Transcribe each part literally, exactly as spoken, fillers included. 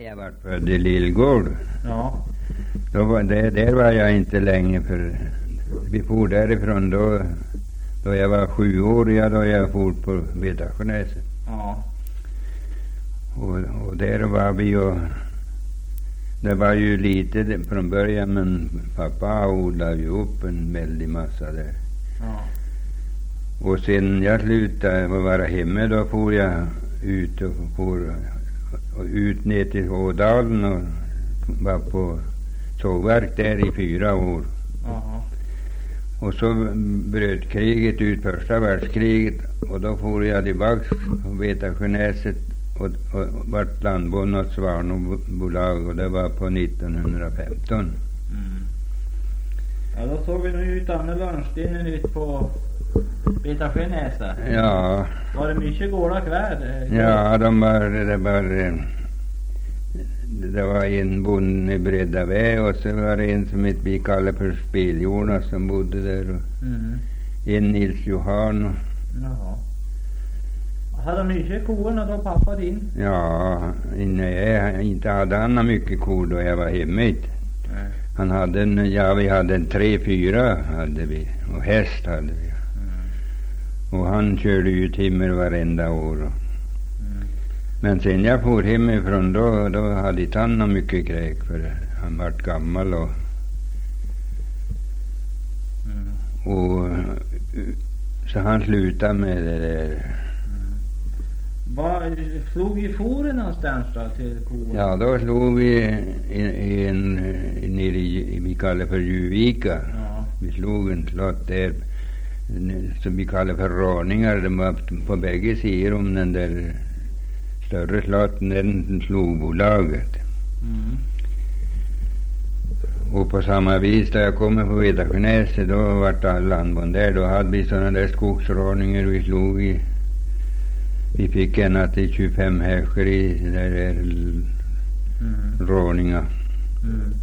jag var född i Lillgård. Ja. Då var det, där var jag inte länge, för vi for därifrån då, då jag var sju år, ja, då jag for på Vedaskönäset. Ja. Och, och där var vi ju, det var ju lite från början, men pappa odlade ju upp en väldig massa där. Ja. Och sen jag slutade att vara hemma, då for jag ut och for och ut ner till Ådalen och var på sågverk där i fyra år. Aha. Och så bröt kriget ut, första världskriget, och då for jag tillbaka på Vedaskönäset och, och vart landbonde åt Svanbolag, och det var på nittonhundrafemton. Mm. Ja, då såg vi nu ut Anne Lörnstenen ut på Vedaskönäset. Ja. Var det mycket gårda kvar? Ja, de var, det var, det var en bonde i Breddavä, och så var det en som vi kallade för Speljorna som bodde där, och Mm. en Nils Johan. Och, Jaha. Hade de mycket korna då pappa din? ja, nej, inte hade han mycket kor då jag var hemma. Nej. Han hade en, ja, vi hade en tre, fyra hade vi, och häst hade vi. Mm. Och han körde ju timmer varenda år. Mm. Men sen jag for hemifrån då, då hade inte han någon mycket kräk, för han var gammal, och, Mm. och så han slutade med det där. Var slog vi foren någonstans då till korna? Ja, då slog vi i, i en, nere i, vi kallar för Juvika. Ja. Vi slog en slott där som vi kallar för Råningar. De var på bägge sidor om den där större slotten, den slog bolaget. Mm. Och på samma vis då jag kommer på Vedaskönäset, då vart alla landbond där. Då hade vi sådana där skogsråningar vi slog i. Vi fick ända till tjugofem hästar i där där Mm. råningar. Mm.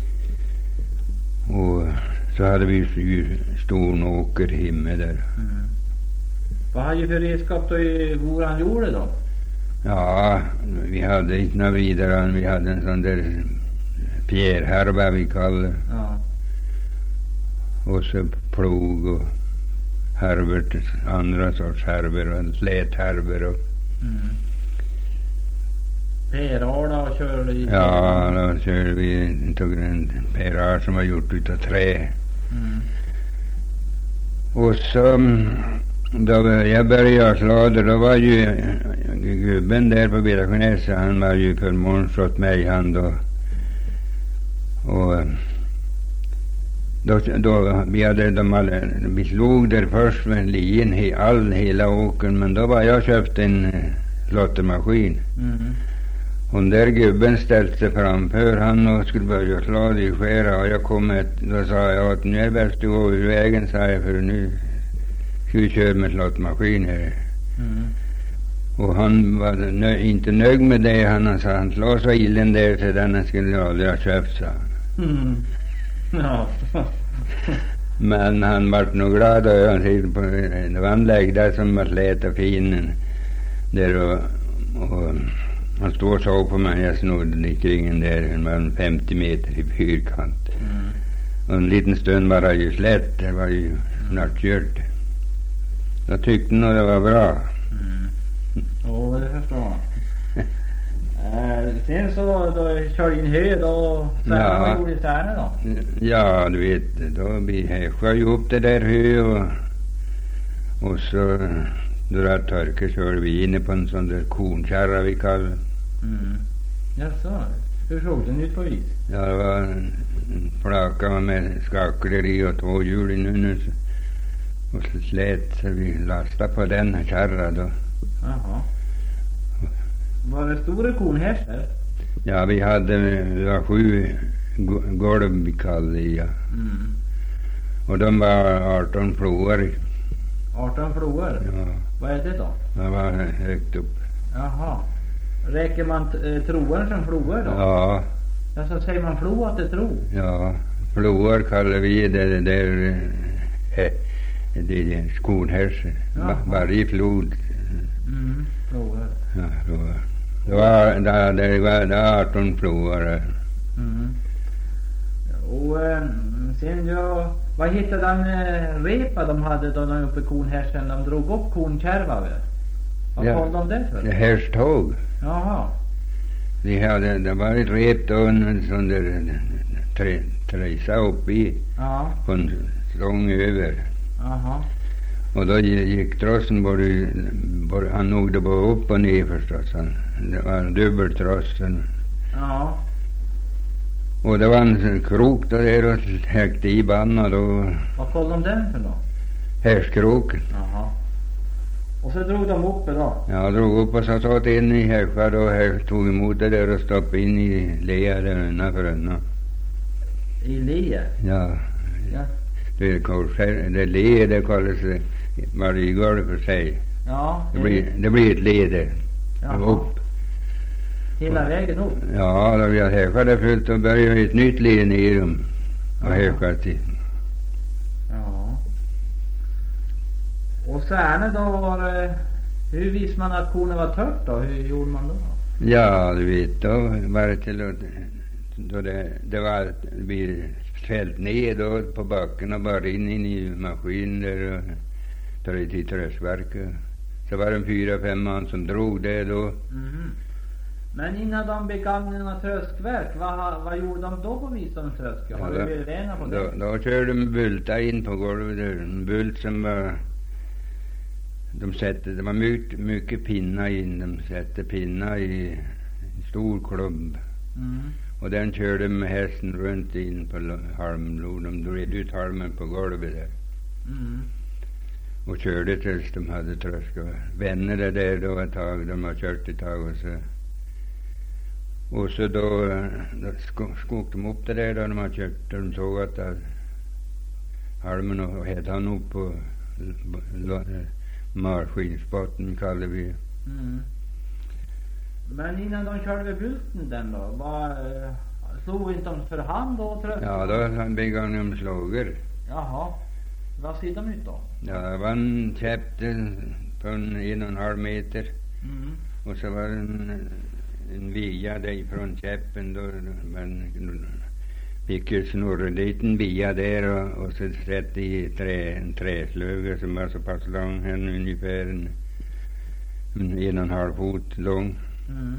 Och så hade vi ju stor åker himmel där. Mm. Vad hade ju för redskap då i våran jord då? Ja, vi hade inte några vidare, vi hade en sån där fjärrhärva vi kallar. Ja. Och så plog och härvor, andra sorts härvor, och släthärvor. Och Mm. Perala och körde i. ja, då körde vi, tog en perar som var gjort utav trä. Mm. Och så då jag började slader, då var ju gubben där på Vedaskönäset, han var ju förmåns åt mig, han då. Och då, då vi hade de alla, vi slog där först med lien he, all hela åkern, men då var jag köpt en slåttermaskin. Mm. Och där gubben ställde sig framför han och skulle börja slå det i skära, och jag kom ett, då sa jag att nu är det bäst att gå ur vägen, sa jag, för nu ska vi köra med slåttermaskin här. Mm. Och han var nö, inte nöjd med det, han sa han slår så illa där så den skulle aldrig ha köpt, sa han. Mm. Ja. Men han vart nog glad, och jag ser på, det var en lägg där som var slät och fin där, och, och han stod och såg på mig, jag snodde i kringen där, den var femtio meter i fyrkant. Mm. Och en liten stund var det ju slätt, det var ju snart kört. Jag tyckte nog det var bra. Mm. Jo, det förstår jag. äh, sen så då körde in hö då, så Ja. vad gjorde Särne då? Ja, du vet, då vi häschade ju upp det där hö, och, och så då det torkade körde vi inne på en sån där kornkärra vi kallar. Mm. Jaså, hur såg den ut på vis? Ja, det var en, en flaka med skakler i och två hjul i nu, och så slät, så vi lastade på den här kärra då. Jaha. Var det stora kornhästar? Ja, vi hade, det var sju go- golv vi kallade det, ja. Mm. Och de var arton floar. arton floar? Ja, Vad är det då? de var högt upp. Jaha. Räcker man t- eh, troen som floar då? Ja, Ja, så säger man flo att det är tro? ja, floar kallar vi det, det där, eh, det är skornhärsar. Jaha. Varje flod. Mm, floar. Ja, floar. Det var, det, det var, det var arton plovar. Mm. Och eh, sen ja, vad hittade den eh, repa de hade då de uppe i kornhärsen? De drog upp kornkärva väl? Vad Ja. kallade de det för? Det härsttåg. Jaha. De hade, det var ett rep då, en sån där tre, tresa uppe i, Ja. på en stång över. Jaha. Och då gick trossen både, både han nog det bara upp och ner förstås. Han, det var en dubbeltrossen. Ja. Och det var en krok där och häckte i banna då. Vad kallade de den för då? Härskroken. Jaha. Och så drog de upp det då? Ja, jag drog upp och så satt in i härskar och här tog emot det där och stoppade in i lea där innanför önna. I lie? Ja. Ja. Det, korskär, det le, det kallas varje golv för sig. Ja. Det blir, det blir ett le där. Jaha. Upp. Hela vägen upp? Ja, då vi har härskar det fullt och börjar ett nytt le ner dem. Och Jaha. härskar till. Ja. Och sen då var det, hur visste man att kornet var tört då? Hur gjorde man då? Ja, du vet, då var det till att då det, det var vi fällt ner då på backen och bara in, in i maskiner och tar det till tröskverket. Så var det fyra, fem man som drog det då. Mm. Men innan de begagnade några tröskverk, vad, vad gjorde de då på visst om trösk? Har Ja, du blivit rena på det? Då, då körde de bultar in på golvet där. En bult som var, de sätter, det var mycket, mycket pinnar in. De sätter pinnar i en stor klubb. Mm. Och den körde med hästen runt in på halmlod. De drog ut halmen på golvet där. Mm. Och körde tills de hade tröskat. Vänner det där då ett tag. De har kört ett tag och så. Och så då, då skog de upp det där då de har kört. De såg att det, halmen och hette han upp på marskinsbotten kallar vi. Mm. Men innan de körde vid bulten den då, var, eh, slog inte de för hand då trösk? Ja, då begav de slager. Jaha. Vad ser de ut då? Ja, det var en käpp på en, en och en halv meter. Mm. Och så var det en, en via där från käppen då. Man fick ju snurra dit en via där och, och så sätt i trä, en träslöga som var så pass lång, en ungefär en, en, en och en halv fot lång. Mm.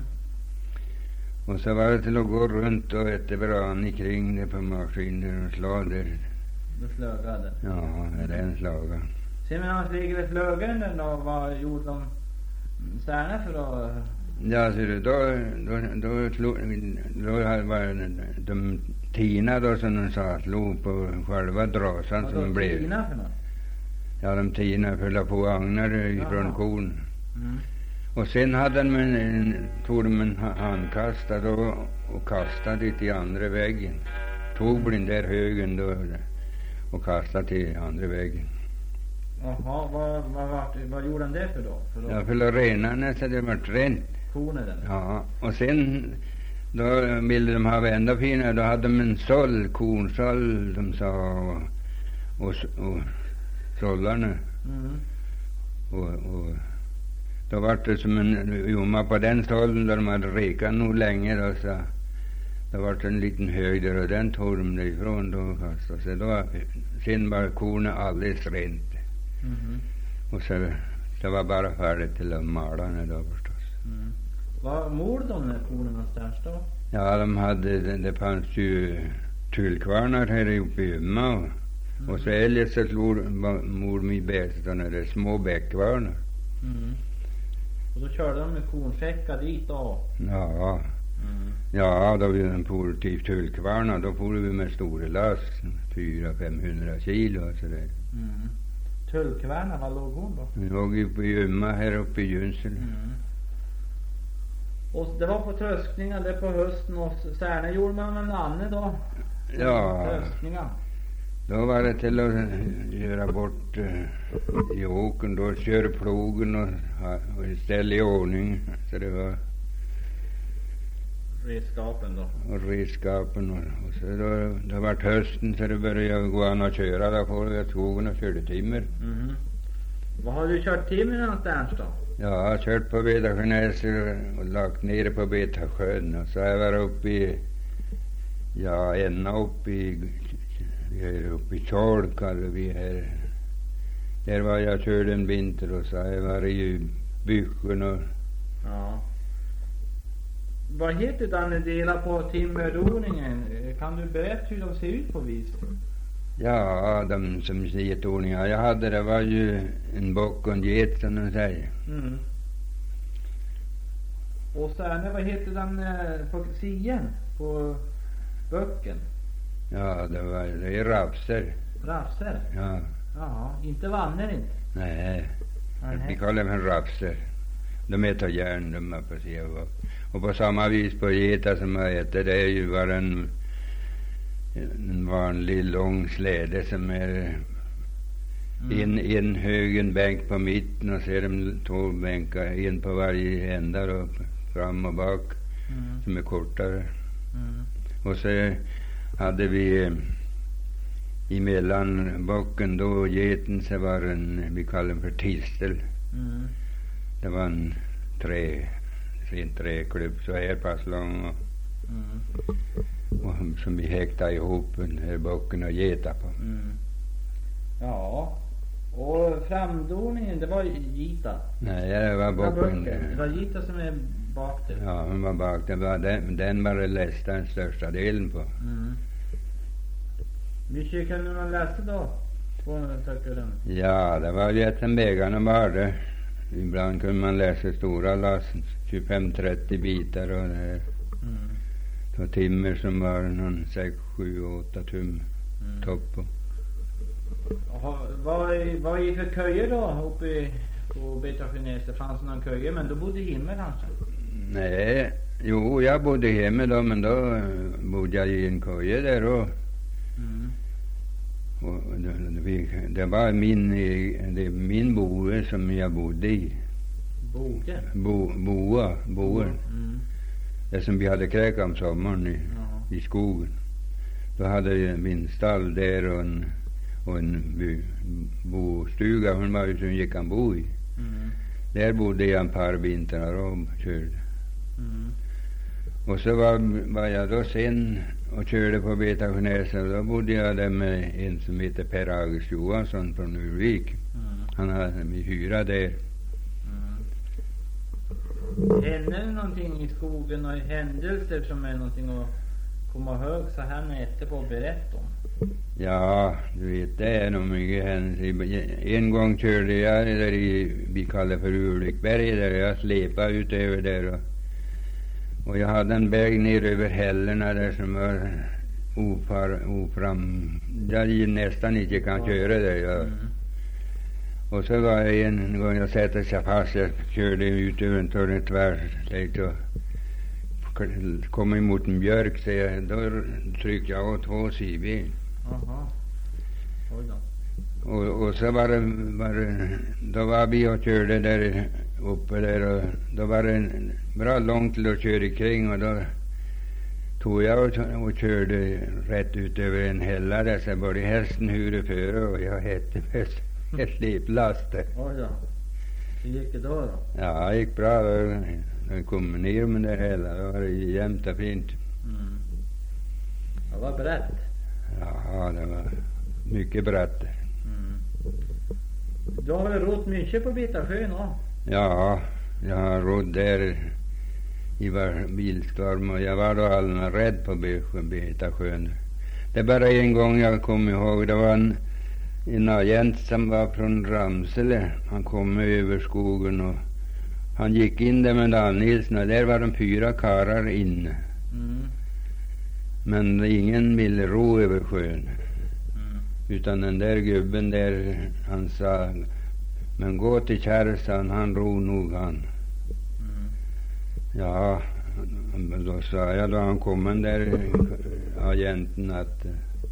Och så var det till att gå runt och äta bran kring det på maskiner och slå där. Du slögade? Ja, det är en slaga. Sen medan de ligger vid slögaren då, vad gjorde de särna för då? Ja, så det, då, då, då, slog, då var de tina då som de sa, slog på själva drasan som de blev. Tina för något? Ja, de tina fyllde på agnar ifrån Jaha. kon. Mm. Och sen hade de en, en, tog de en handkasta då och kastade det till andra väggen. Tog den där högen då och kastade till andra väggen. Jaha, vad, vad, vad, vad gjorde han det för då? För då Ja, för att rena den så det var rent. kornet den? Ja, och sen då ville de ha ända finare. Då hade de en såll, kornsåll, de sa, och, och, och sållarna. Mm. Och, och då var det som en jomma på den sållen där de hade rekat nog länge då, så det var en liten hög där och den tog de ifrån då kastade sig. Då, sen var kornet alldeles rent. Mm. Och så det var bara färdigt till att mala den då förstås. Mm. Vad målade de när korna någonstans då? Ja, de hade, det, det fanns ju tullkvarnar här uppe i Umma och, Mm. och så eljest så slog mor min bäst sådana där små bäckkvarnar. Mm. Och då körde de med kornsäckar dit då? Ja, Mm. ja, då vi en for till tullkvarnar, då for vi med stora last, fyra, femhundra kilo och sådär. Mm. Tullkvarna, var låg hon då? Vi låg ju på Umma här uppe i Junsele. Mm. Och det var på tröskningar där på hösten och särna gjorde man med Nanne då? Ja, Tröskningar. då var det till att göra bort uh, i åkern då, köra plogen och, och ställa i ordning. Så det var Redskapen då? och redskapen och, och så då, det var hösten så det började gå an att köra. Då får jag skogen och körde timmer. Mm. Vad har du kört timmer någonstans då? Ja, jag har kört på Betasjönäs och lagt ner på Betasjön. Och så har jag varit uppe i, ja, ända uppe i, vi är uppe i Kjol kallar vi här. Där var jag körde en vinter och så har jag varit i Bysjön och... Ja. Vad heter den delar på timmerdoningen? Kan du berätta hur de ser ut på vis? Ja, de som getordningar jag hade, det var ju en bock och en get som de säger. Mm. Och sen, vad heter den på sien på böcken? Ja, det var det är rafser. Rafser? Ja. Ja, inte vanner inte? Nej, Nej. vi kallar dem rafser. De äter järn, de är på sig. Och på samma vis på geta som jag äter, det är ju bara en, en vanlig lång släde som är mm. en, en hög en bänk på mitten och så är de två bänkar, en på varje ända då, fram och bak, mm. som är kortare. Mm. Och så hade vi emellan bocken då och geten så var en, vi kallar den för tistel. Mm. Det var en trä, en träklubb så här pass lång och, mm. och som vi häktade ihop den här bocken och geta på. Mm. Ja, och framdoningen det var gita. Nej, det var bocken. Det var gita som är bak där. Ja, hon var bak. Det var den, den var det lästa den största delen på. Mm. Mycket kunde man läsa då? På töckaren? Ja, det var ju ett vägarna var det. Ibland kunde man läsa stora lass, tjugofem trettio bitar och det här. Mm. Så timmer som var någon sex, sju, åtta tum mm. topp på. Aha, vad, vad är för köjer då uppe på Betasjönäs? Det fanns någon köjer, men då bodde himmel kanske? Nej, jo jag bodde hemma då, men då bodde jag i en köje där och mm. Och det, det var min, det min boe som jag bodde i. Boge? Bo, boa, boen. Mm. Det som vi hade kräk om sommaren i, i skogen. Då hade jag min stall där och en, och en bostuga. Hon var ju som gick han bo i. Mm. Där bodde jag en par vintrar och körde. Mm. Och så var, var jag då sen och körde på Betasjönäs och då bodde jag där med en som heter Per August Johansson från Urvik. Mm. Han hade min hyra där. Mm. Hände någonting i skogen och händelser som är någonting att komma ihåg så här med efterpå och berätta om? Ja, du vet det är nog mycket händelser. En gång körde jag där i, vi kallar för Urvikberg, där jag släpade ut över där och Och jag hade en väg ner över hällerna där som var ofar, ofram, där jag nästan inte kan ja. köra där. Jag. Mm. Och så var jag en gång jag satte sig fast, jag körde ut över en törn tvärs och kom emot en björk så jag, då tryckte jag av två sidben. Aha. Oj då. Och, och så var det, var det, då var vi och körde där uppe där och då var det bra långt till att köra kring och då tog jag och, och körde rätt ut över en hälla där så både hästen hurade före och jag hette mest ett släplast. Oj då. Hur gick det då då? Ja, det gick bra. Då, då kom ner med den hälla, då var det jämnt och fint. Mm. Det var brett. Ja, det var mycket brett. Mm. Du har väl rått mycket på Betasjön då? Ja, jag har rått där i var bilstorm och jag var då alldeles rädd på Betasjön. Det är bara en gång jag kom ihåg, det var en, en agent som var från Ramsele. Han kom över skogen och han gick in där med Dan Nilsson och där var de fyra karlar inne. Mm. Men ingen ville ro över sjön. Mm. Utan den där gubben där, han sa, men gå till Kärrsan, han ro nog han. Mm. Ja, då sa jag då han kom den där agenten att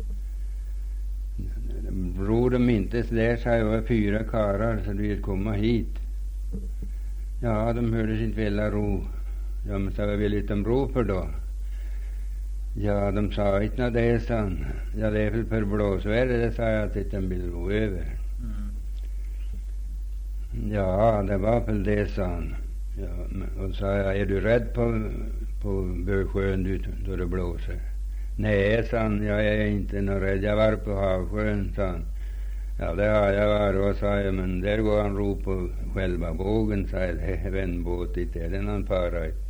ro dem inte så där, sa jag, var fyra karlar så du vill komma hit. Ja, de hördes inte vilja ro. Ja, men så vad vill de ro för då? Ja, de sa inte det, sa han. Ja, det är väl för blåsväder, det sa jag att de vill ro över. Mm. Ja, det var väl det, sa han. Ja, men- och sa jag, är du rädd på, på Bösjön du, då det blåser? Nej, sa han, jag är inte någon rädd. Jag var på Havsjön, sa han. Ja, det har jag varit, och sa jag, men där går han ro på själva bågen, sa jag. Det är en båt, inte är det någon fara. Mm.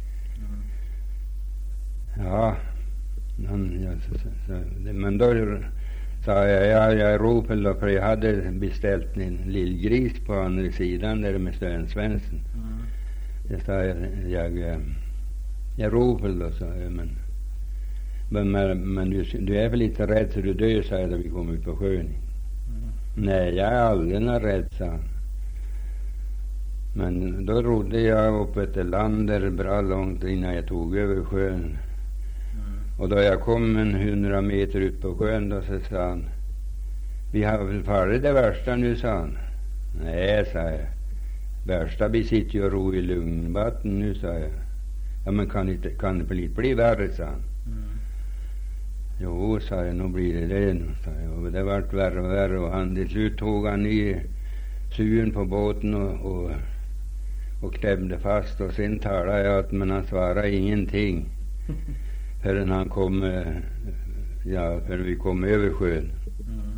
Ja, han, ja så, så, så, det, men då sa jag, ja, jag ropade då, för jag hade beställt en lillgris på andra sidan där med Stönsvänsen. Mm. Jag sa, jag, jag, jag ropade då, sa jag, men, men, men, men du, du är väl lite rädd så du dör, sa jag, då vi kom ut på sjön. Mm. Nej, jag är aldrig någon rädd, sa han. Men då rodde jag upp ett land där bra långt innan jag tog över sjön. Mm. Och då jag kom en hundra meter ut på sjön, då så sa han, vi har väl farit det värsta nu, sa han. Nej, sa jag. Värsta vi sitter ju och ro i lugnvatten nu, sa jag. Ja, men kan, inte, kan det bli, bli värre, sa han. Mm. Jo, sa jag, nu blir det det, sa jag. Och det vart värre och värre, och han till slut tog han i sugen på båten och, och, och klämde fast, och sen talade jag åt, men han svarade ingenting förrän han kom, eh, ja, förrän vi kom över sjön. Mm.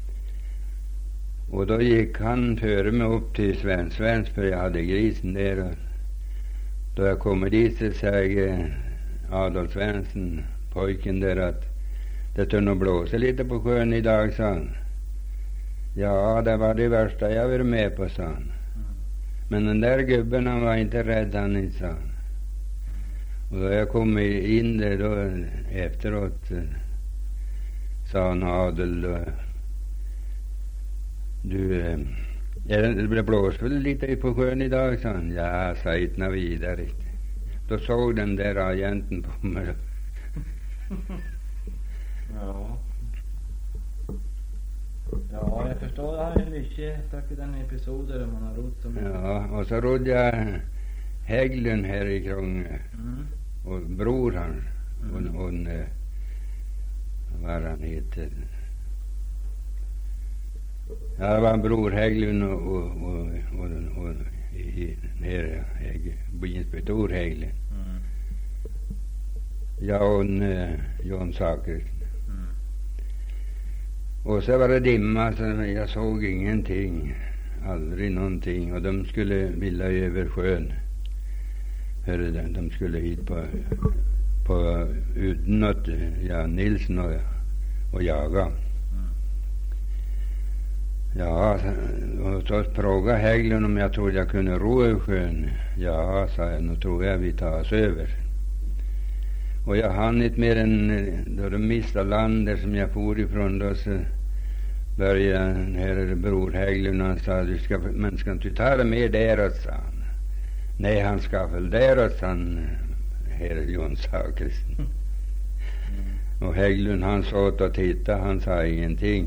Och då gick han före mig upp till Svensvens, för jag hade grisen där. Och då jag kommer dit så säger Adolf Svensson, pojken där, att det tog nog blåsa lite på sjön idag, sa han. Ja, det var det värsta jag var med på, sa han. Mm. Men den där gubben, han var inte rädd, han inte, sa han. Och då jag kom in där då efteråt, eh, sa han, Adel, då, du, eh, är det, det blåser väl lite på sjön idag, sa han. Ja, sa inte vidare. Då såg den där agenten på mig. Ja. Ja, jag förstår. Det har ju mycket tack i den episoden där man har rott som... Ja, och så rodde jag Hägglund här i Krång, Mm. och bror hans, Mm. och, och eh, vad han heter. Ja, det var en bror Hägglund och, och, och, och, och i, nere i inspektor Hägglund. Mm. Ja, och en, eh, John Sakersen. Mm. Och så var det dimma, så jag såg ingenting, aldrig någonting, och de skulle vilja över sjön. För de, de skulle hit på, på utnåt, ja, Nilsson och, och jaga. Mm. Ja, så- och så frågade Hägglund om jag trodde jag kunde ro över sjön. Ja, sa jag, nu tror jag vi tar oss över. Och jag hann inte mer än eh, då de mistade land där som jag for ifrån, då så började den här bror Hägglund, han sa, du ska, men ska inte ta det med däråt, sa han. Nej, han ska väl däråt, han, herr John Sakersen. Mm. Och Hägglund, han såg och tittade, han sa ingenting.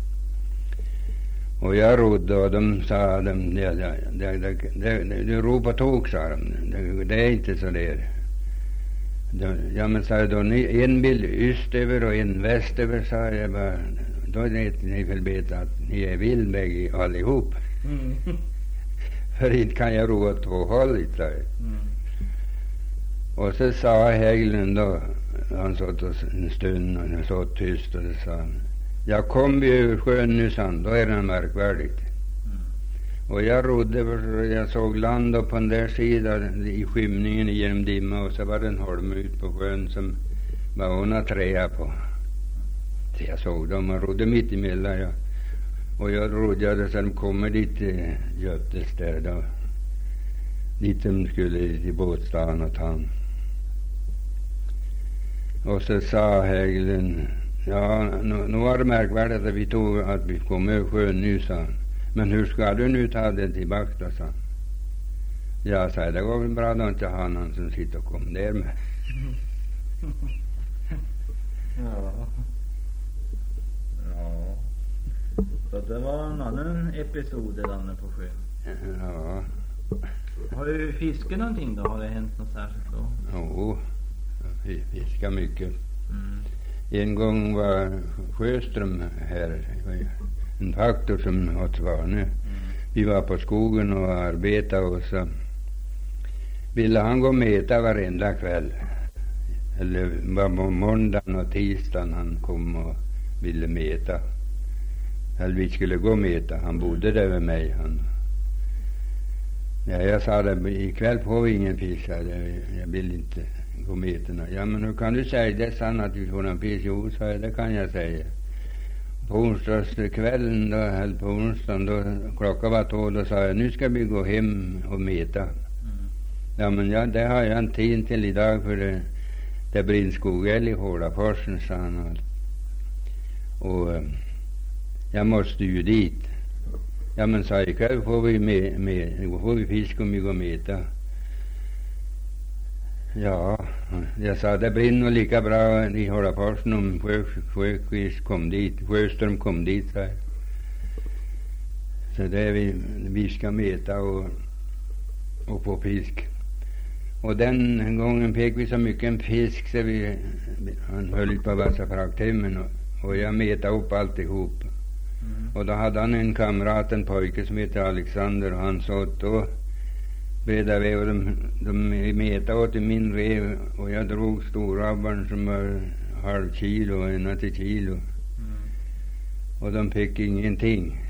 Och jag rodde, och de sa, de, det, det, det, det, det, du ror på tok, sa de. Det, det är inte så där. Då, ja, men sa jag då, ni, en vill österöver och en västeröver, sa jag bara. Då vet ni väl beta att ni är vill bägge allihop. Mm. För inte kan jag ro åt två håll, sa jag. Mm. Och så sa Hägglund då, han satt en stund och han satt tyst, och så sa han, jag kom vi över sjön nu, sa han, då är det märkvärdigt. Mm. Och jag rodde, för jag såg land upp på den där sidan i skymningen genom dimma, och så var det en holm ut på sjön som var hon träa på. Så jag såg dem och rodde mitt emellan, ja. Och jag rodde så de kommer dit till Göttes där då. Dit de skulle till båtstaden och ta. Och så sa Hägglund, ja, nu, nu var det märkvärdigt att vi tog att vi kom över sjön nu, sa han. Men hur ska du nu ta den tillbaka då, sa han. Ja, sa jag, det går väl bra då inte ha någon som sitter och kom där med. Ja. Ja. Så det var en annan episod där på sjön. Ja, Har du fiskat någonting då? Har det hänt något särskilt då? jo, vi fiskade mycket. Mm. En gång var Sjöström här, en faktor som åt Svanö. Mm. vi var på skogen och arbetade, och så ville han gå och mäta varenda kväll. Eller var på måndagen och tisdagen han kom och ville mäta. Eller vi skulle gå och mäta. Han bodde där med mig. Han. Ja, jag sa det, ikväll får vi ingen fisk. Jag, jag vill inte gå och mäta. Ja, men hur kan du säga det? Sant att vi får en fisk? Jo, sa jag, det kan jag säga. På onsdagskvällen då, eller på onsdagen då, klockan var två, då sa jag, nu ska vi gå hem och mäta. Mm. Ja, men ja, det har jag en tid till idag, för det, det brinner skogälg i Hålaforsen, sa han. Och äh, jag måste ju dit. Ja, men sa jag, ikväll får vi, med, med, får vi fisk om vi går och mäta. Ja, jag sa, det brinner nog lika bra i Hålaforsen om Sjöqvist kom dit, Sjöström kom dit, sa jag. Så det är vi, vi ska mäta och, och få fisk. Och den gången fick vi så mycket en fisk så vi, han höll på vassa frakttimmen, och, och jag mätade upp alltihop. Mm. Och då hade han en kamrat, en pojke som heter Alexander, och han sa då breda vi, och de, de mätade åt i min rev, och jag drog storabbarn som var halv kilo och ena till kilo. Mm. Och de fick ingenting.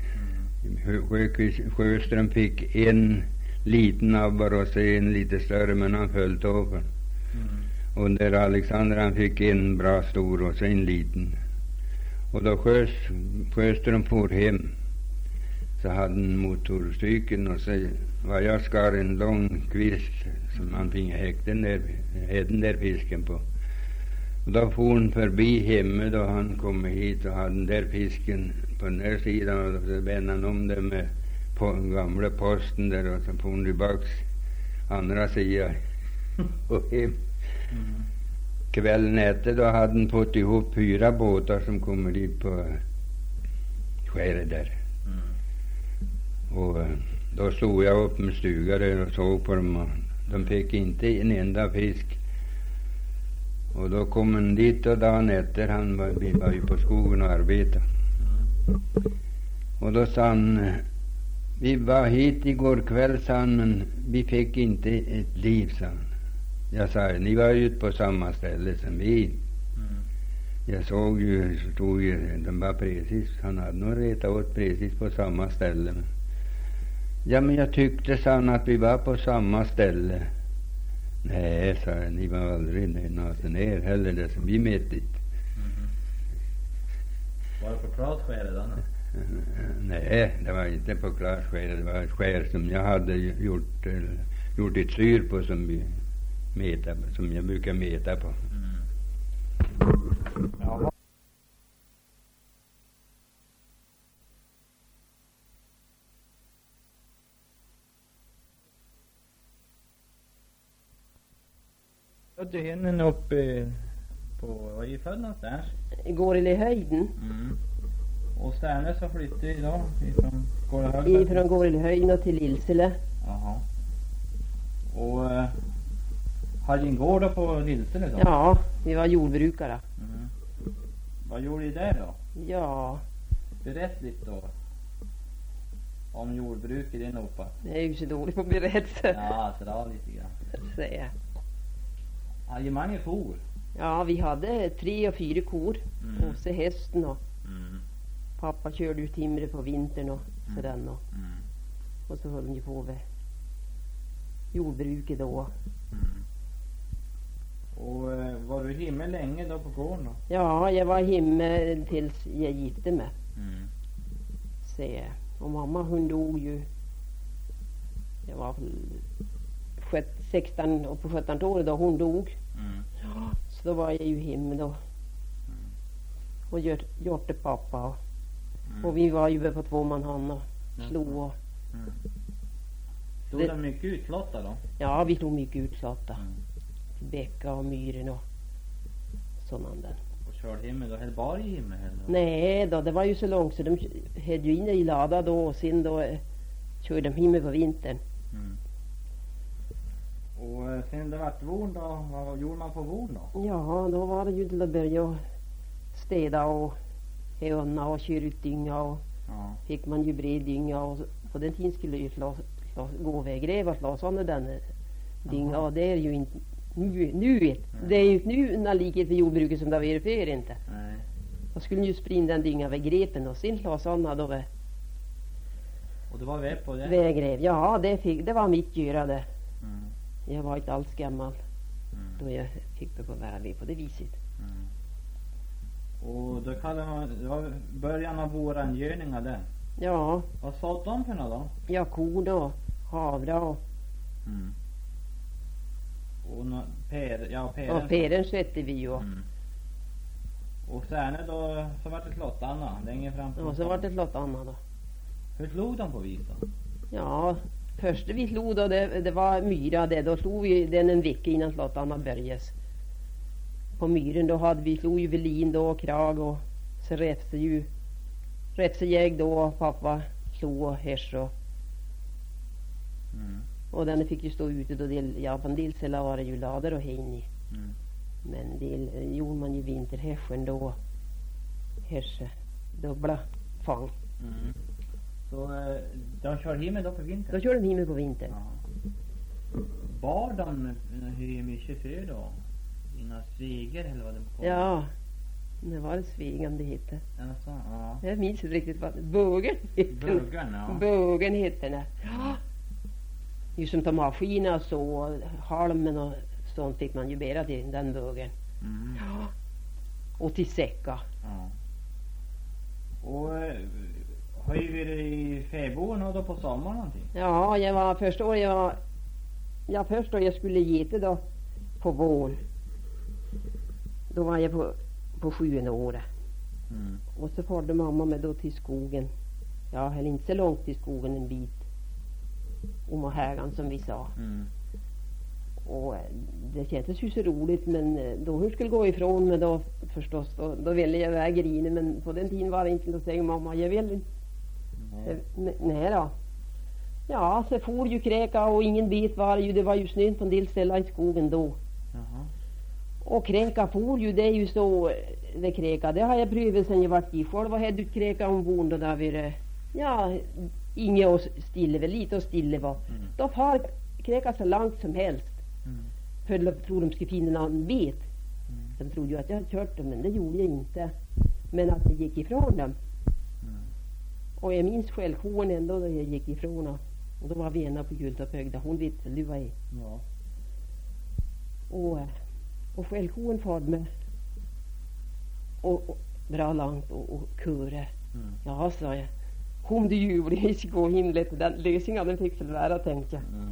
Mm. Sjöström fick en liten abbar och så en lite större, men han föll toppen. Mm. Och där Alexander han fick en bra stor och så en liten. Och då Sjös, Sjöström for hem, så hade han motorstycken, och så var jag skar en lång kvist som man fick häck den där, den där fisken på. Och då for han förbi hemma då han kom hit och hade den där fisken på den där sidan, och så vände han om det med på gamla posten där, och så for han tillbaks andra sidan och hem. Mm. Kvällen efter då hade han fått ihop fyra båtar som kommer dit på skäret där. Mm. Och då stod jag upp med stuga där och såg på dem, och de fick inte en enda fisk. Och då kom han dit, och dagen efter, han var, vi var ju på skogen och arbetade. Mm. Och då sa han, vi var hit igår kväll, sa han, men vi fick inte ett liv, sa han. Jag sa, ni var ju på samma ställe som vi. Mm. Jag såg ju, stod ju, de var precis, han hade nog retat åt precis på samma ställe. Ja, men jag tyckte, sa han, att vi var på samma ställe. Nej, sa jag, ni var aldrig ner, ner heller, det som vi mätt dit. Mm. Var det på klart skäret då? Nej, det var inte på klart skäret, det var ett skär som jag hade gjort, gjort ett syr på, som vi mäta, som jag brukar mäta på. Mm. Ja. Du hinner uppe på, var är född någonstans? Gårdelehöjden. Mm. Och Stärnes har flyttat idag ifrån Gårdelehöjden? Ifrån Gårdelehöjden och till Lilsele. Jaha. Och äh, har din gård då på Lilsele då? Ja, vi var jordbrukare. Mm. Vad gjorde ni där då? Ja. Berätt lite då. Om jordbruk i din oppa. Det är ju så dåligt på berättelse. Ja, dra lite grann. Säga. Har ju många kor? Ja, vi hade tre och fyra kor. Mm. Och så hästen, och mm. pappa körde ut timre på vintern och mm. sådär. Och, mm. och så höll vi på med jordbruket då. Mm. Och eh, var du hemma länge då på gården då? Ja, jag var hemma tills jag gifte mig. Mm. Se. Och mamma, hon dog ju, jag var sexton och på sjutton år då hon dog. Mm. Ja, så då var jag ju hemma då. Mm. Och gjort, gjort det pappa. Och, mm. och vi var ju på två man hand och mm. slog. Och, mm. Stod det mycket utlotta då? Ja, vi slog mycket utlotta. Mm. Bäcka och myren och sådant där. Och körde himmel då? Hade bara i himmel? Nej då, det var ju så långt så de hade ju in i lada då, och sen då eh, körde de himmel på vintern. Mm. Och eh, sen det vart vårn då, vad gjorde man på vårn då? Ja, då var det ju till att börja städa och höna och köra ut dynga, och ja. fick man ju bred dynga och på den tiden skulle ju slå, slå, gå väggräva och slå sådana den dynga. Och det är ju inte nu, nu vet. Det är ju inte nu när likhet för jordbruket som det var förr inte. Nej. Då skulle ju springa den dynga vid grepen och sen slå sådana då var Och det var väg på det? väggräv. Ja, det, fick, det var mitt göra det. Mm. Jag var inte alls gammal Mm. då jag fick det på väg på det viset. Mm. Och då kallar man, det var början av vårangörningar där. Ja, Vad sa de för något då? ja, korn och havra och, Mm. Och nå, per, ja, peren. och peren skötte vi ju. Mm. Och sen då så var det slottarna längre fram på. Och så var det flott Anna då. Hur slog de på vis då? Ja, först vi slog då, det, det var myra det. Då slog vi den en vecka innan slottarna började. På myren då hade vi, slog ju velin då och krag och så räfste ju räfsejäg då och pappa slog och härs och, Mm. och den fick ju stå ute då del, ja på en del ställen var det ju lader och häng i. Mm. Men del gjorde man ju vinterhärsen då härse dubbla fång. Mm. Så eh, de kör himmel då på vintern? Då körde de himmel på vintern. Ja. Bar de eh, hur mycket för då? Innan sveger eller vad det var? Ja, det var det Svegan det hette. Alltså, ja. Jag minns inte riktigt vad Bögen hette. Bögen, ja. Bögen hette det. Ja. Just som ta maskiner så halmen och sånt fick man ju bära till den bögen. Mm. Ja. Och till säckar. Ja. Och eh, har ju varit i fäboden då på sommaren någonting? Ja, jag var första året jag var, ja först då jag skulle geta då på våren. Då var jag på, på sjuende året. Mm. Och så förde mamma mig då till skogen. Ja, eller inte så långt till skogen, en bit. Om och hägan som vi sa. Mm. Och eh, det kändes ju så roligt, men eh, då hon skulle gå ifrån mig då förstås, då, då ville jag iväg in, men på den tiden var det inte att säga mamma, jag vill inte. Nej. Eh, nej då. Ja, så for ju kräka och ingen bit var det ju, det var ju snön på en del ställen i skogen då. Jaha. Och kräka for ju, det är ju så, eh, det kräka, det har jag prövat sen jag vart gift. Själv hade du kräka ombord och där vi det, ja, inget och stille, väl lite och stille var. Mm. Då far kräka så långt som helst. Mm. För de tror de skulle finna någon bet. Mm. De trodde ju att jag hade kört dem, men det gjorde jag inte. Men att jag gick ifrån dem. Mm. Och jag minns självkon ändå då jag gick ifrån dem. Och då var vi ena på Jultopphög där hon vet väl du var i. Ja. Och, och självkon far med. Och, och bra långt och, och kurre. Mm. Ja, sa jag. Om du gjorde jag ska gå himlet. Den lösningen den fick väl vara, tänkte jag. Mm.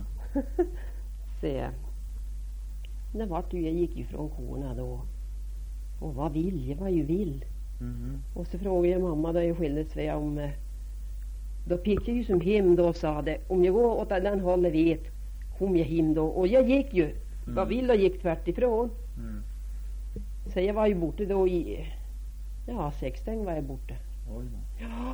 Se. Det vart ju, jag gick ju från korna då. Och vad vill jag? Var ju vill. Mm. Och så frågade jag mamma då jag skildes för jag om. Då pekade jag ju som hem då och sa det. Om jag går åt den hållet vet. Kom jag hem då. Och jag gick ju. Mm. Vad vill och gick tvärt ifrån. Mm. Så jag var ju borta då i. Ja, sexton var jag borta. Oj då. Ja.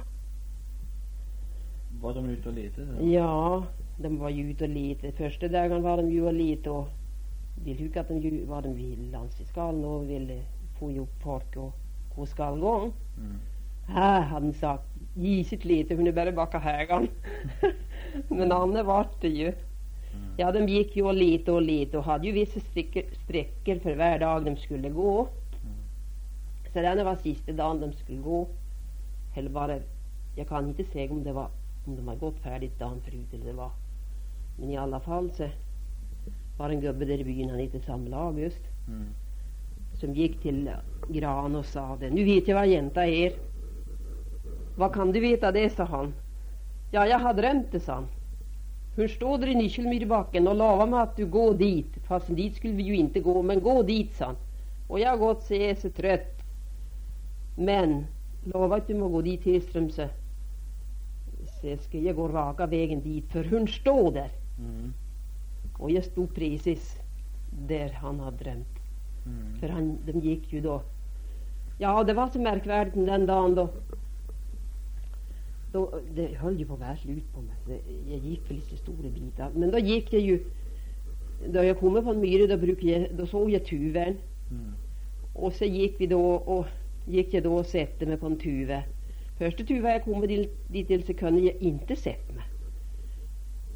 Var de ute och letade då? Ja, de var ju ute och lite. Första dagen var de ju och lite och de tyckte att de ju var de vid landsfiskalen och ville få ihop park och gå skallgång. Mm. Här hade han sagt, gisigt lite, hon är bara baka hägan. Men Anne vart det ju. Mm. Ja, de gick ju och lite och lite och hade ju vissa sträckor, sträckor för hver dag de skulle gå. Mm. Så den var sista dagen de skulle gå. Eller var det, jag kan inte säga om det var om de har gått färdigt dagen förut eller det var. Men i alla fall så var en gubbe där i byn, han hette Samuel August. Mm. Som gick till Gran och sa det. Nu vet jag vad jänta är. Vad kan du veta det, sa han. Ja, jag har drömt det, sa han. Hur står du i Nyckelmyrbacken och lovar mig att du går dit. Fast dit skulle vi ju inte gå, men gå dit, sa han. Och jag har gått så jag är så trött. Men lova att du må gå dit till Strömsö. Så ska jag gå raka vägen dit, för hon står där. Mm. Och jag stod precis där han hade drömt. Mm. För han, de gick ju då. Ja, det var så märkvärdigt den dagen då. Då det höll ju på att vara slut på mig. Det, jag gick för lite stora bitar. Men då gick jag ju. Då jag kom på en myre, då, brukade jag, då såg jag tuvern. Mm. Och så gick vi då och gick jag då och sätter mig på en tuve. Första tuva jag kom dit, dit till så kunde jag inte sätta mig.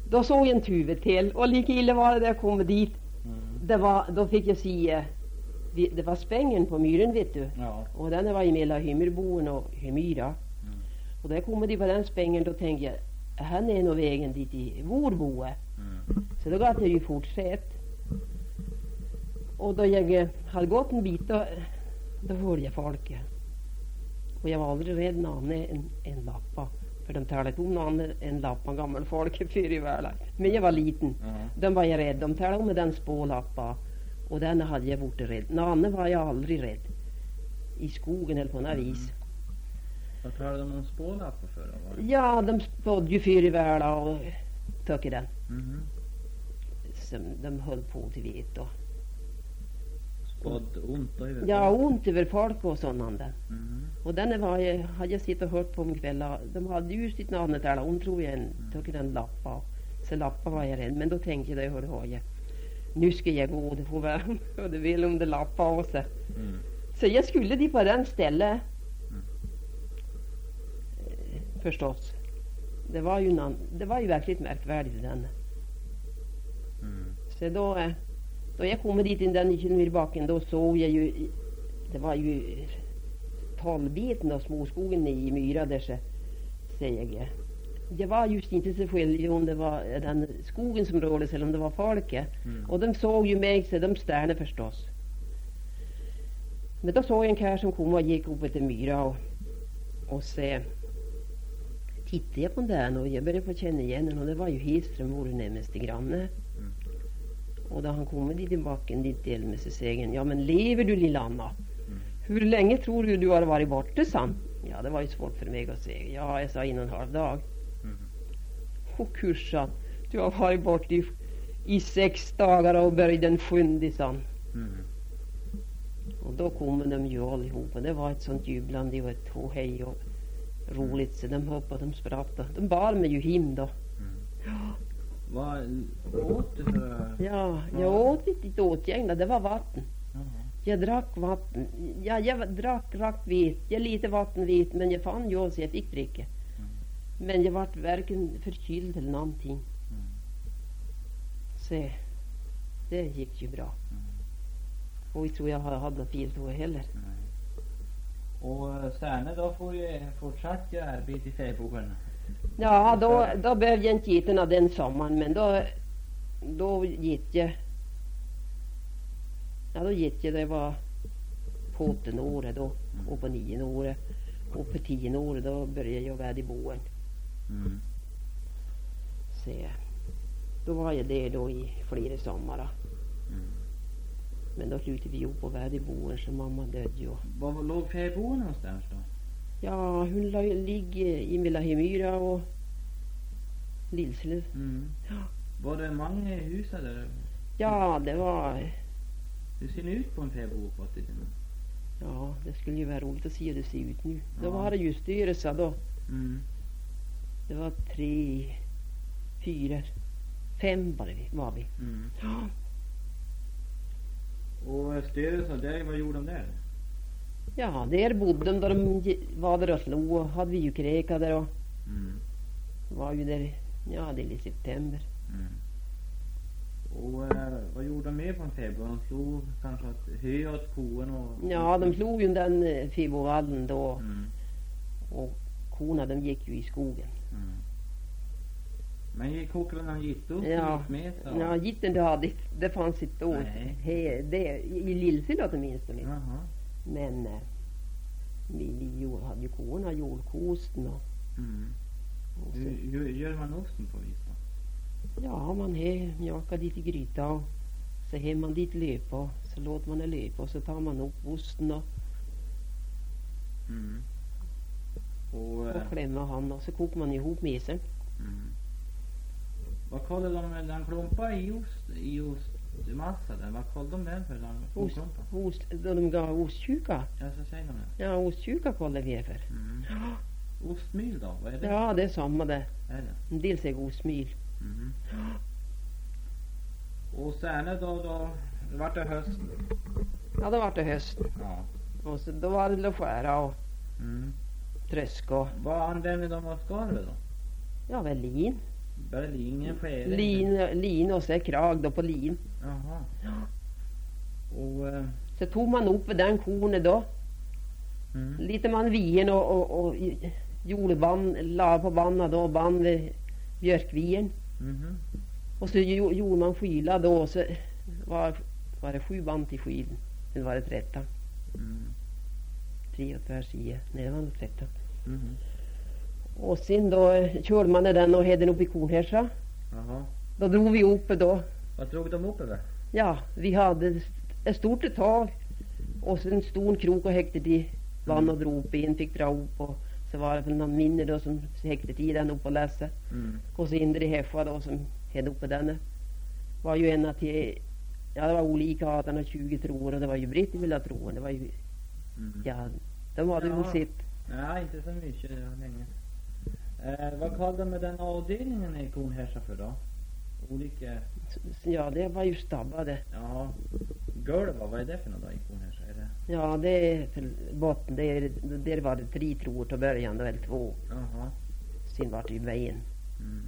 Då såg jag en tuve till och lika illa var det där jag kom dit. Mm. Det var, då fick jag se, eh, vi- det var Spängen på myren vet du. Ja. Och den var ju mellan Hymmerboen och Hymyra. Mm. Och där kommer de på den Spängen, då tänkte jag, han är nog vägen dit i vår boe. Mm. Så då gav jag ju fortsätt. Och då jag eh, hade gått en bit då, då hörde jag folket. Och jag var aldrig rädd när en, en lappa. För de talade om någon en lappa gammal folk för i världen. Men jag var liten. Ja. De var jag rädd. De talade om den spålappa. Och den hade jag varit rädd. Nanne var jag aldrig rädd. I skogen eller på något vis. Vad talade de om spålappar för då? Var det- Ja, de spådde ju för i världen och tycker den. Mhm. Som de höll på till vet och. Spådd ont då i vet Ja, ont över folk och sådant. Mhm. Och den var jag, hade jag sett och hört på om kvällar. De hade ju sitt namn där. Hon tror jag en, tycker den lappa. Så lappa var jag rädd. Men då tänkte jag, hörde har jag. Nu ska jag gå, det får vara. Och det vill om det lappa av sig. Mm. Så jag skulle dit på den stället. Eh, Förstås. Det var ju någon, det var ju verkligt märkvärdigt den. Mm. Så då, eh, då jag kom dit in den i Kylmyrbacken, då såg jag ju, det var ju talbeten av småskogen i Myra där så, säger jag. Det var just inte så skilj om det var den skogen som rörde sig eller om det var folket. Mm. Och de såg ju mig så de stärnade förstås. Men då såg jag en kär som kom och gick upp till Myra och, och så tittade jag på den och jag började få känna igen den och det var ju Hedström, vår närmaste granne. Mm. Och då han kommer dit i backen dit del med sig sägen, ja men lever du lilla Anna? Mm. Hur länge tror du du har varit borta, san? Ja, det var ju svårt för mig att säga. Ja, jag sa in en halv dag. Mm. Och kursan, du har varit borta i, i sex dagar och började den sjunde, san. Mm. Och då kommer de ju allihop och det var ett sånt jublande och ett hej och roligt så de hoppade, de sprattade. De bar mig ju him då. Mm. Vad åt du för... Ja, jag åt inte åtgäng, det var vatten. Jaha. Jag drack vatten. Ja, jag drack rakt vit. Jag lite vatten vit, men jag fann ju så jag fick dricka. Mm. Men jag vart varken förkyld eller någonting. Mm. Så det gick ju bra. Mm. Och jag tror jag hade fel då heller. Nej. Och Särne då får ju fortsatt göra arbete i fäboden. Ja, då, då behövde jag inte gita den sommaren, men då, då gick jag. Ja, då gick jag, det var på åttonde året då, och på nionde året, och på tionde året då började jag vara i boen. Mm. Så då var jag där då i flera sommar. Mm. Men då slutade vi upp på Väderboen så mamma dödde ju. Var låg fäboden någonstans då? Ja, hon la- ligger i mellan Hemyra och Lillsele. Mm. Ja. Var det många hus där? Ja, det var, Hur ser det ut på en fäbod på tiden? ja, det skulle ju vara roligt att se hur det ser ut nu. Då Ja. var det ju styrelser då. Mm. Det var tre, fyra, fem var, det, var vi. Mm. Ja. Och styrelsen där, vad gjorde de där? Ja, där bodde de då de ge- var där och slog och hade vi ju kräka där och Mm. var ju där, ja, det är i september. Mm. Och eh, vad gjorde de mer på en fäbod? De slog kanske att hö åt koen och... Ja, de slog ju den eh, Fibovallen då Mm. och korna de gick ju i skogen. Mm. Men gick kokade någon gitto? Ja, Med, så. ja gitten det hade, det fanns inte då. Nej. He, det, I Lillsele åtminstone. Jaha. Men eh, vi, vi jo- hade ju korna, jordkosten och, Mm. och så. Hur, hur gör man osten på vis då? Ja, man he, mjölkar dit i gryta och så har man dit löpa och så låter man det löpa och så tar man upp osten och, Mm. Och, och eh, klämmer han och så kokar man ihop mesen. mm. Vad kallar de när den klumpar i ost, i ostmassa där? Vad kallar de den för? Den Ost, klumpar? ost, då de gav osttjuka. Ja, så säger de det. Ja, osttjuka kallar vi det för. Mm. Ostmyl då? Vad är det? Ja, det är samma det. Är det? En del säger ostmyl. Mm. Och sen då, då vart det höst. Ja, då var det höst. Ja. Och så då var det att skära och Mm. tröska och Vad använder de av skarvet då? ja, väl lin. Bara linjen sker. Lin, lin och så krag då på lin. Jaha. Och... Eh, Så tog man upp den kornet då. mm. Lite man vien och, och, och gjorde band, la på banna då, band vid björkvien. Mhm. Och så jo, gjorde man skyla då, så var, var det sju band till skylen. Sen var det tretton. Mm. Tre åt var sida. Nej, det var nog tretton. Mhm. Och sen då eh, körde man den och hade den upp i kornhärsa. Jaha. Då drog vi upp då. Vad drog de upp över? Ja, vi hade ett stort tag och så en stor krok och häktet i vann och drog upp in, fick dra upp och så var det väl någon minne då som häktet i den upp och läsa. Mm. Och så in i Heffa då som hade uppe den. Var ju ena till, ja det var olika arton och tjugo tror och det var ju britt i vilja tro. Det var ju, Mm. ja, de hade ju Ja. sitt. Nej, inte så mycket, det var länge. Eh, vad kallade de med den avdelningen i Kornhärsa för då? Olika... Ja, det var ju stabbade. Ja, Gölva, vad är det för något då i Kornhärsa? Är det... Ja, det är för botten, det är, där var det tre tror till början, då eller två. Jaha. Sen var det ju vägen. Mm.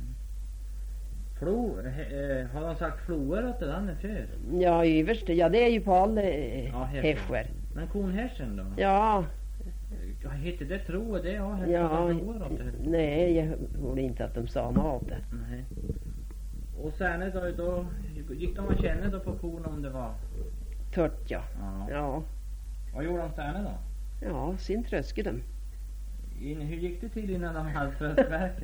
Flo, he, eh, har de sagt floer att det där är för? Ja, överst, ja det är ju på alla eh, Ja, häffar. Men Kornhärsen då? Ja, Ja, heter det tro det? Ja, heter ja, det floer att det? nej, jag hörde inte att de sa något av det. Nej. Och sen då, då gick de att känna då på kon om det var? Tört, ja. Ja. Ja, Vad gjorde de sen då? ja, sen tröskade de. In, hur gick det till innan de hade tröskverket?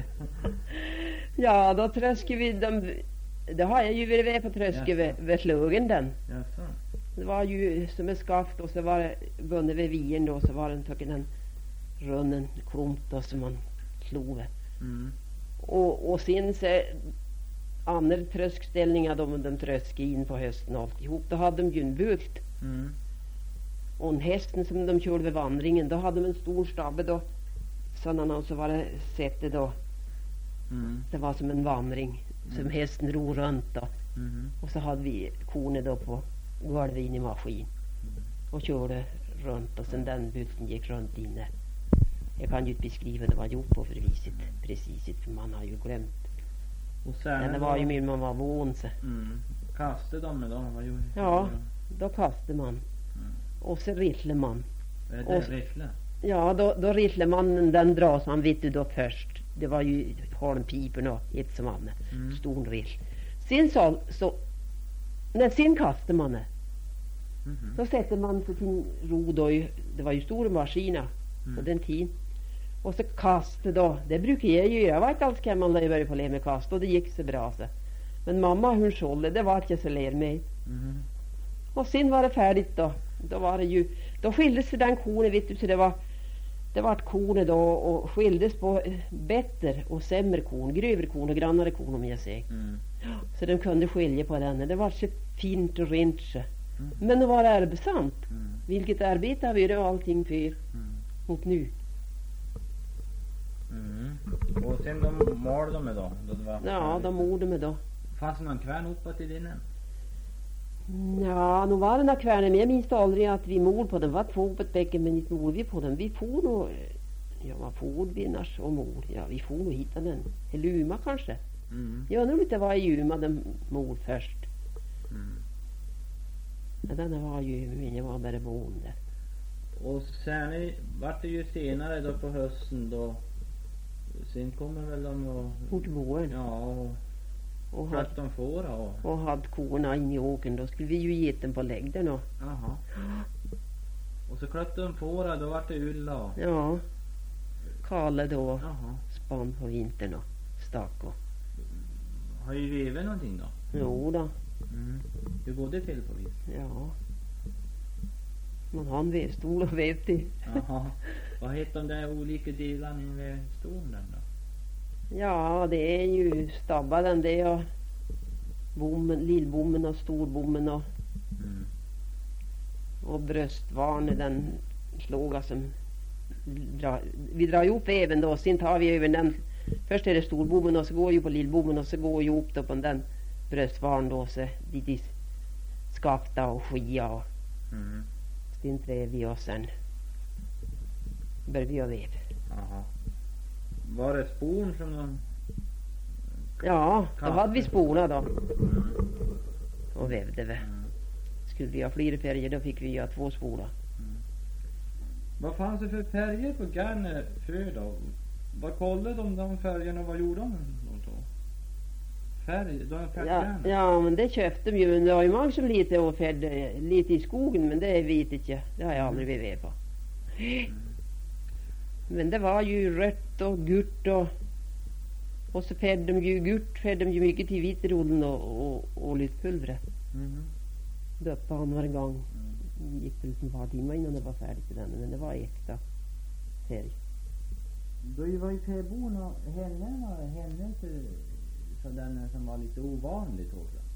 Ja, då tröskade vi dem. Det har jag ju varit med på tröske vid, vid slugen den. Jaså? Det var ju som en skaft och så var det bundet vid vien då, så var den tagen en runnen klump då som man slog vid. Mm. Och, och sen så andra tröskställningar då de tröskade in på hösten alltihop. Då hade de ju en bult. Mm. Och en hästen som de körde vid vandringen, då hade de en stor stabbe då. Sådana så var det sättet då. Mm. Det var som en vandring. Som Mm. hästen drog runt då. Mm. Och så hade vi kornet då på golvet in i maskin. Och körde runt och sen den bulten gick runt inne. Jag kan ju inte beskriva det var gjort på för viset. Precis, för man har ju glömt. Och sen Men det var ju mer man var van sig. Mm. Kastade de med dem? Vad gjorde Ja, då kastade man. Mm. Och så riflade man. Vad är det? Och- Riffle? Ja, då, då riflade man, den dras man vet du då först. Det var ju halmpiporna och ett som annat. Mm. Stor riff. Sen så, så när sen kastade man det. Mhm. Då sätter man för sin ro då, ju- det var ju stora maskiner på Mm. den tiden. Och så kastade då, det brukar jag ju göra. Jag var inte alls gammal när jag började på le med kast och det gick så bra så. Men mamma hon sålde, det var inte så ler med. Mhm. Och sen var det färdigt då. Då var det ju, då skildes sig den konen vet du så det var, det var ett korn då och skildes på eh, bättre och sämre korn, grövre korn och grannare korn om jag säger. Mm. Så de kunde skilja på den. Det var så fint och rent så. Mm. Men det var arbetsamt. Mm. Vilket arbete har vi då allting för Mm. mot nu. Mm. Och sen de mal de med då? då det var Ja, de morde med då. Fanns det någon kvärn uppåt i din? Ja, nu var den där kvärnen, men jag minns aldrig att vi mord på den. Det var två på ett bäcken, men inte mord vi på den. Vi får nog, ja vad får vi annars och mord? Ja, vi får nog hitta den. I Luma kanske. Mm. Jag undrar om det inte var i Juma den mord först. Mm. Men den var ju, men jag var bara boende. Och sen i- vart det ju senare då på hösten då. Sen kommer väl de och... Mot våren. Ja, och Och för hade, att de får och... och hade korna in i åkern. Då skulle vi ju ge den på lägden och Jaha. Och så klöppte de får då vart det ulla och... ja, Kalle då Jaha. spann på vintern och stack och Har ju vevet någonting då? jo då, Mm. Hur går det till på vis? ja. Man har en vävstol och väv till. Jaha. Vad heter de där olika delarna i vävstolen då? Ja, det är ju stabbaden det och bommen, lillbommen och storbommen och, Mm. och bröstvarne den slåga som dra, vi drar ihop väven då, sen tar vi över den. Först är det storbommen och så går ju på lillbommen och så går ju upp då på den bröstvarn då så dit i skafta och skia och Mm. sen trär vi och sen börjar vi att väv. Jaha. Var det spon som de Ja, då Kaffe. hade vi spola då. Mm. Och vävde vi. Mm. Skulle vi ha fler färger då fick vi ha två spola. Mm. Vad fanns det för färger på garnet för då? Vad kollade de de färgerna och vad gjorde de då? Färg? De Ja, färgerna? ja, men det köpte de ju. Men det var ju många som lite och färgade lite i skogen, men det vet inte jag. Det har jag aldrig vetat på. Mm. Men det var ju rött och gult och och så färgade de ju gult, färgade de ju mycket till vitrullen och, och, och lite pulver. Mm. Döpte han varje gång. Mm. Gick det liksom ett par timmar innan det var färdigt till den, men det var äkta färg. Då var ju fäborna henne, henne så den som var lite ovanlig tror jag.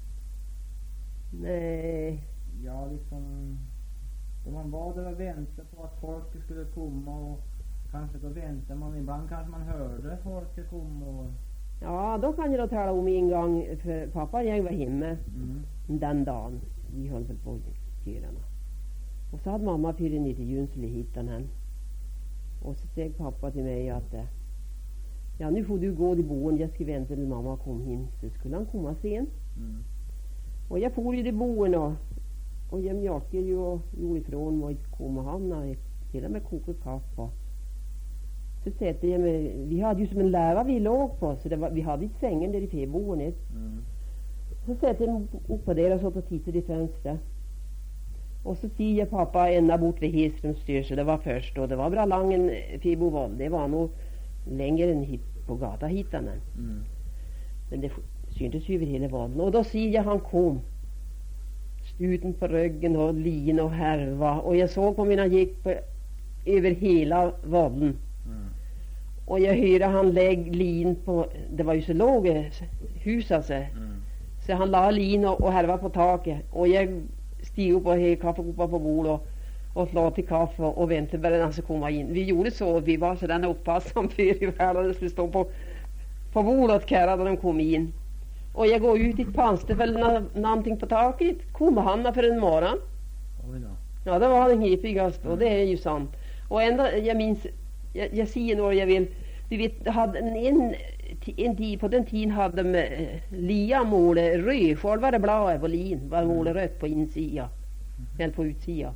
Nej, Ja, liksom då man var där och väntade på att folket skulle komma och kanske då väntade man, ibland kanske man hörde folket komma och... ja då kan jag då tala om en gång, för pappa och jag var hemma Mm. den dagen. Vi höll väl på kyrarna. Och så hade mamma pyrit ner till Junsele hit den här. Och så säger pappa till mig att eh, ja nu får du gå till boen, jag ska vänta till mamma kom hem. Så skulle han komma sen. Mm. Och jag får ju till boen och, och jag mjölkade ju och gjorde ifrån mig och kom och han och till och med kokat kaffe. Så sätter jag mig, vi hade ju som en läva vi låg på, så det var, vi hade inte sängen där i fäboen. Mm. Så sätter jag mig upp på där och så och tittade i fönstret. Och så ser jag pappa ända bort vid Hedströms styrelse, det var först och det var bra lång en fäbovåld, det var nog längre än hit på gatan hitan den. Mm. Men det syntes ju över hela vaden. Och då ser jag han kom. Stuten på ryggen och lin och härva. Och jag såg på mina gick på, över hela vaden. Mm. Och jag hörde han lägga lin på, det var ju så låg hus alltså. Mm. Så han la lin och, och härva på taket. Och jag steg upp och höll kaffekoppar på bordet och, och slå till kaffe och väntade bara när han skulle komma in. Vi gjorde så, vi var så den upppassam för i världen det skulle stå på, på bordet kära när de kom in. Och jag går ut i ett panster för na, någonting på taket. Kommer han för en morgon. Oj då. Ja, det var den hipigast och det är ju sant. Och ända, jag minns, jag, jag ser några jag vill, du vet, hade en, en, en tid, på den tiden hade de eh, lia målet röd, själv var det blå på lin, var målet rött på insidan, eller på utsidan.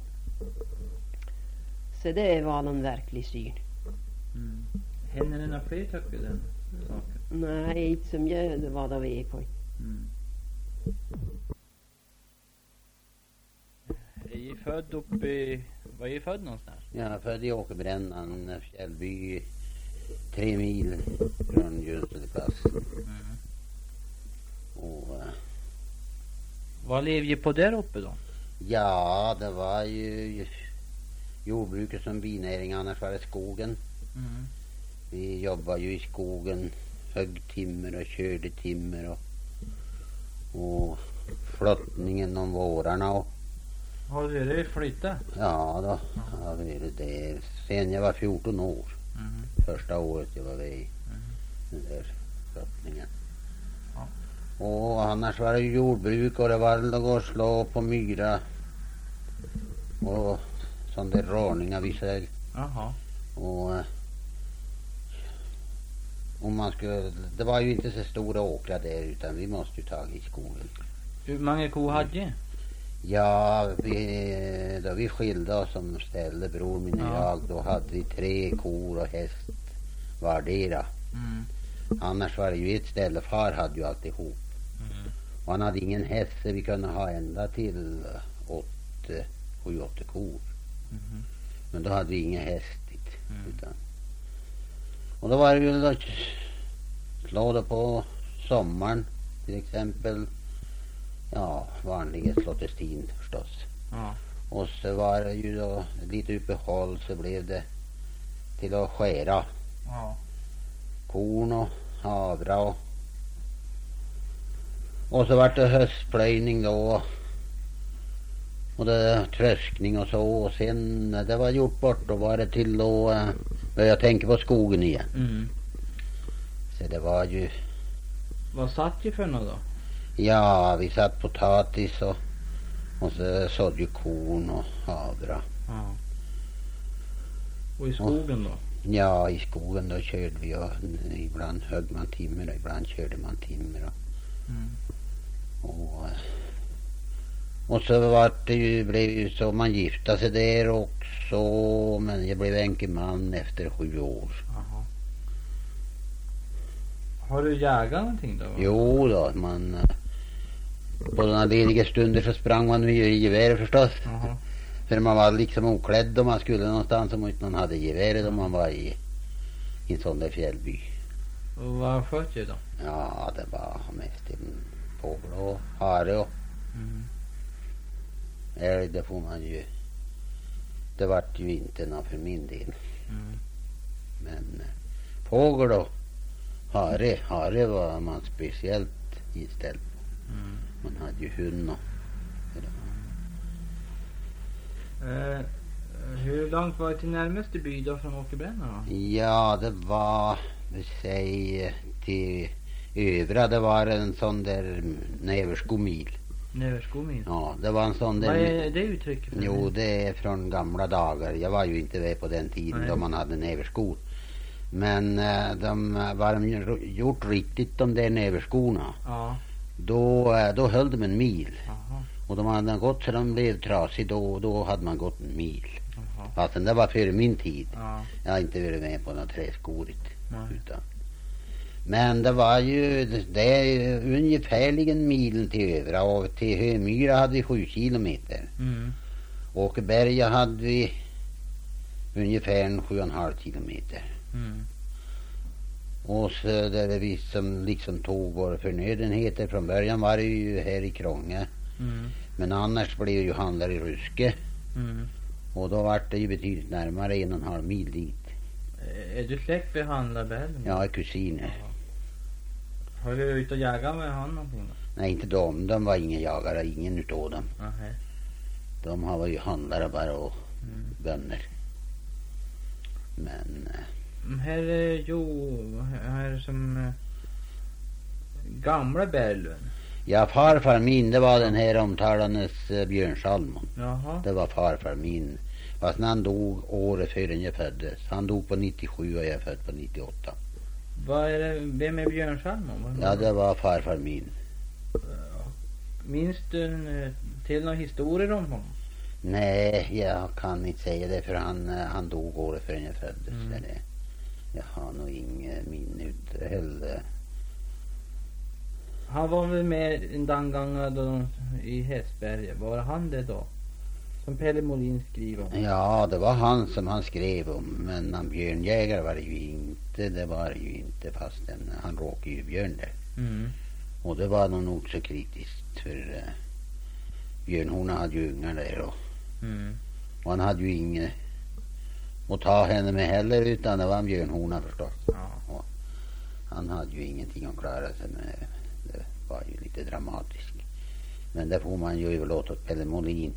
Så det var någon verklig syn. Mm. Händer det några fler tycker den saken? Nej, inte som jag det var då vi är på. Mm. Är ni född uppe i, var är ni född någonstans? Jag är född i Åkerbrännan, Fjällby, tre mil från Junseleklass. Mm. Och eh, Vad lever ni på där uppe då? ja, det var ju jordbruket som binäring, annars var det skogen. Mm. Vi jobbade ju i skogen, högg timmer och körde timmer och, och flottningen om vårarna och Har du det flyttat? ja då har vi det sen jag var fjorton år. Mm. Första året jag var med i Mm. den där flottningen. Ja. Och annars var det ju jordbruk och det var att gå och slå på myra och sån där råningar vi säger. Jaha. Och eh, om man skulle, det var ju inte så stora åkrar där utan vi måste ju ta i skogen. Hur många kor hade ni? Ja, vi, då vi skilde oss som ställde bror min och Ja. jag, då hade vi tre kor och häst vardera. Mm. Annars var det ju ett ställe, far hade ju alltihop. Mm. Och han hade ingen häst så vi kunde ha ända till åtta, sju, åtta kor. Mm. Men då hade vi ingen häst dit. Mm. Utan. Och då var det ju att slå det på sommaren till exempel. Ja, vanliga slottestin förstås. Ja. Och så var det ju då lite uppehåll så blev det till att skära Ja. korn och havra och och så var det höstplöjning då och det tröskning och så och sen när det var gjort bort då var det till att uh, börja tänka på skogen igen. Mm. Så det var ju Vad satt ni för något då? ja vi satt potatis och och så sådde ju korn och havra. Ja. Och i skogen då? Ja, i skogen då körde vi och ibland högg man timmer och ibland körde man timmer. Och, Mm. och, och så var det ju, blev ju så man gifta sig där också, men jag blev enkeman efter sju år. Jaha. Har du jagat någonting då? Jo då, man på de lediga stunder så sprang man ju i gevär förstås. Jaha. För man var liksom oklädd om man skulle någonstans om inte någon hade geväret om man var i, i en sån där fjällby. Och vad sköt du då? Ja, det var mest en fågel och hare och Mm. älg, det får man ju. Det vart ju inte något för min del. Mm. Men eh, fågel och hare, hare var man speciellt inställd på. Mm. Man hade ju hund och Eh, hur långt var det till närmaste by då från Åkerbränna då? ja, det var, vi säger till övra, det var en sån där näverskomil. Näverskomin? Ja, det var en sån där. Vad är det uttrycket för? Jo, det är från gamla dagar. Jag var ju inte med på den tiden. Nej. Då man hade näverskor. Men eh, de var de ju gjort riktigt de där näverskorna. Ja. Då, eh, då höll de en mil. Jaha. Och de hade gått så de blev trasig, då, då hade man gått en mil. Jaha. Fastän det var före min tid. Ja. Jag har inte varit med på något träskorigt. Nej. Utan. Men det var ju, det är ju ungefärligen milen till övra, och till Hömyra hade vi sju kilometer. Mm. Åkerberga hade vi ungefär en sju och en halv kilometer. Mm. Och så där vi som liksom tog våra förnödenheter. Från början var det ju här i Krånge. Mm. Men annars blev ju handlare i Ruske. Mm. Och då var det ju betydligt närmare en och en halv mil dit. Eh, Är du släkt vid handlarbällen? Jag är kusiner. Jaha. Har du ut och jagat med han någonting då? Nej, inte de. De var ingen jagare, ingen utav dem. Aha. De var ju handlare bara och Mm. bönder. Men eh, Här är jo, här som eh, gamla Berglund. ja, farfar min, det var den här omtalandes eh, Björn Salmon. Jaha. Det var farfar min. Fast han dog året före jag föddes. Han dog på nittiosju och jag är född på nittioåtta. Vad är det, vem är Björn Salmon? Vad- Ja, det var farfar min. Minns du en, till några historier om honom? Nej, jag kan inte säga det, för han, eh, han dog året före jag föddes. Mm. Eller, jag har nog inget minne ut heller. Han var väl med en den gången då de, i Hästberga. Var han det då? Som Pelle Molin skriver om. Ja, det var han som han skrev om. Men han björnjägare var det ju inte. Det var det ju inte, fastän han råkade ju björn där. Mm. Och det var nog så kritiskt, för uh, björnhorna hade ju ungar där, och, Mm. och han hade ju inget att ta henne med heller, utan det var en björnhorna förstås. Ja. Han hade ju ingenting att klara sig med. Det var ju lite dramatiskt. Men det får man ju överlåta åt Pelle Molin.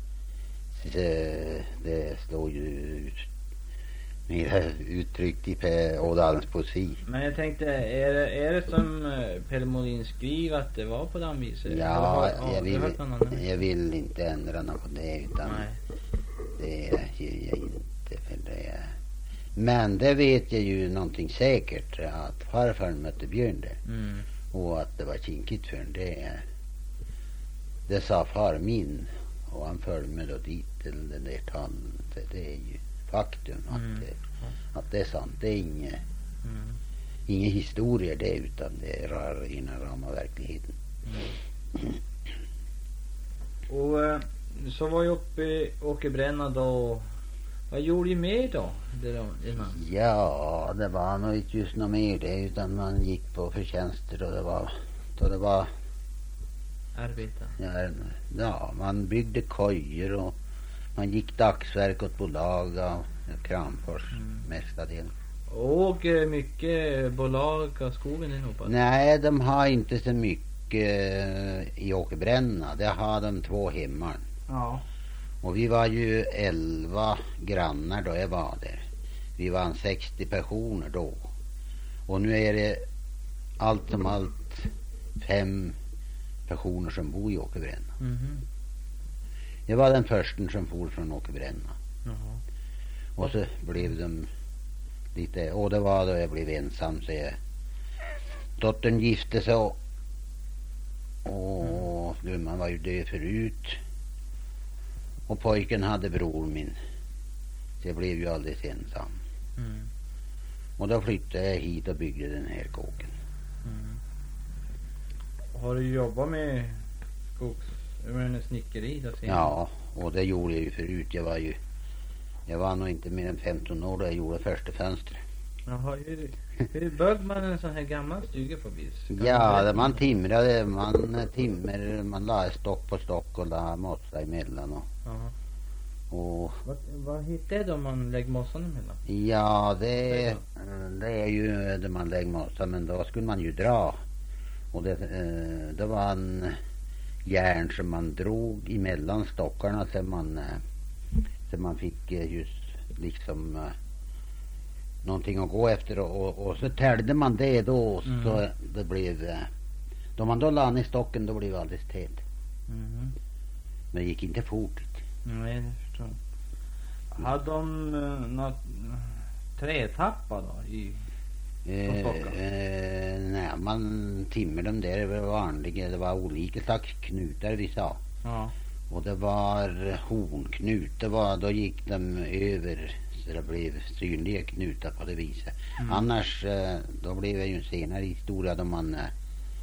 Det, det slår ju ut mer uttryckt i Per Ådalens poesi. Men jag tänkte, är det, är det som eh, Pelle Molin skriver att det var på den viset? Eller Ja, har- jag har du vill, hört någon annan? jag vill inte ändra något på det, utan Nej. det gör jag inte, för det är... Men det vet jag ju någonting säkert, att farfar mötte björn där. Mm. Och att det var kinkigt för det. Det sa far min. Och han följde med då dit till den där tallen. Det, det är ju faktum att, Mm. det, att det är sant. Det är inget, Mm. inget historia det, utan det är rar inom ram av verkligheten. Mm. Och eh, så var jag uppe i Åkerbränna då. Vad gjorde du med då? Det då innan? Ja, det var nog inte just något mer det, utan man gick på förtjänster, och det var, då det var, Arbeta. ja, ja, man byggde kojor och man gick dagsverk åt bolag och Kramfors Mm. mestadels. Och eh, mycket bolag av skogen i Noppa. Nej, de har inte så mycket eh, i Åkerbränna. Det har de två hemmar. Ja. Och vi var ju elva grannar då jag var där. Vi var en sextio personer då. Och nu är det allt som allt fem personer som bor i Åkerbränna. Mhm. Jag var den första som for från Åkerbränna. Jaha. Och så blev de lite, och det var då jag blev ensam, så jag, dottern gifte sig och, och gumman var ju död förut, och pojken hade bror min, så jag blev ju alldeles ensam. Mm. Och då flyttade jag hit och byggde den här kåken. Mm. Har du jobbat med skogs, med snickeri då sen? Ja, och det gjorde jag ju förut. Jag var ju, jag var nog inte mer än femton år då jag gjorde första fönstret. Jaha, hur, hur bög man en sån här gammal stuga på vis? Kan Ja, du- det man timrade, man timmer, man la stock på stock och la mossa emellan och, Jaha. och Vad, vad hittade de man lägger mossan emellan? ja, det, det är ju det man lägger mossa, men då skulle man ju dra. Och det, eh, det var en järn som man drog emellan stockarna så man, eh, så man fick eh, just liksom eh, någonting att gå efter, och, och, och så täljde man det då, Mm. så det blev eh, då man då la ner stocken, då blev det alldeles tätt. Mhm. Men det gick inte fort. Nej, det förstår jag. Hade de uh, något uh, trätappa då i Eh, stockar? eh, nej, man timmer dem där, det var vanliga, det var olika slags knutar vi sa. Ja. Och det var hornknut, det var, då gick de över så det blev synliga knutar på det viset. Mm. Annars, eh, då blev det ju en senare historia då man, eh,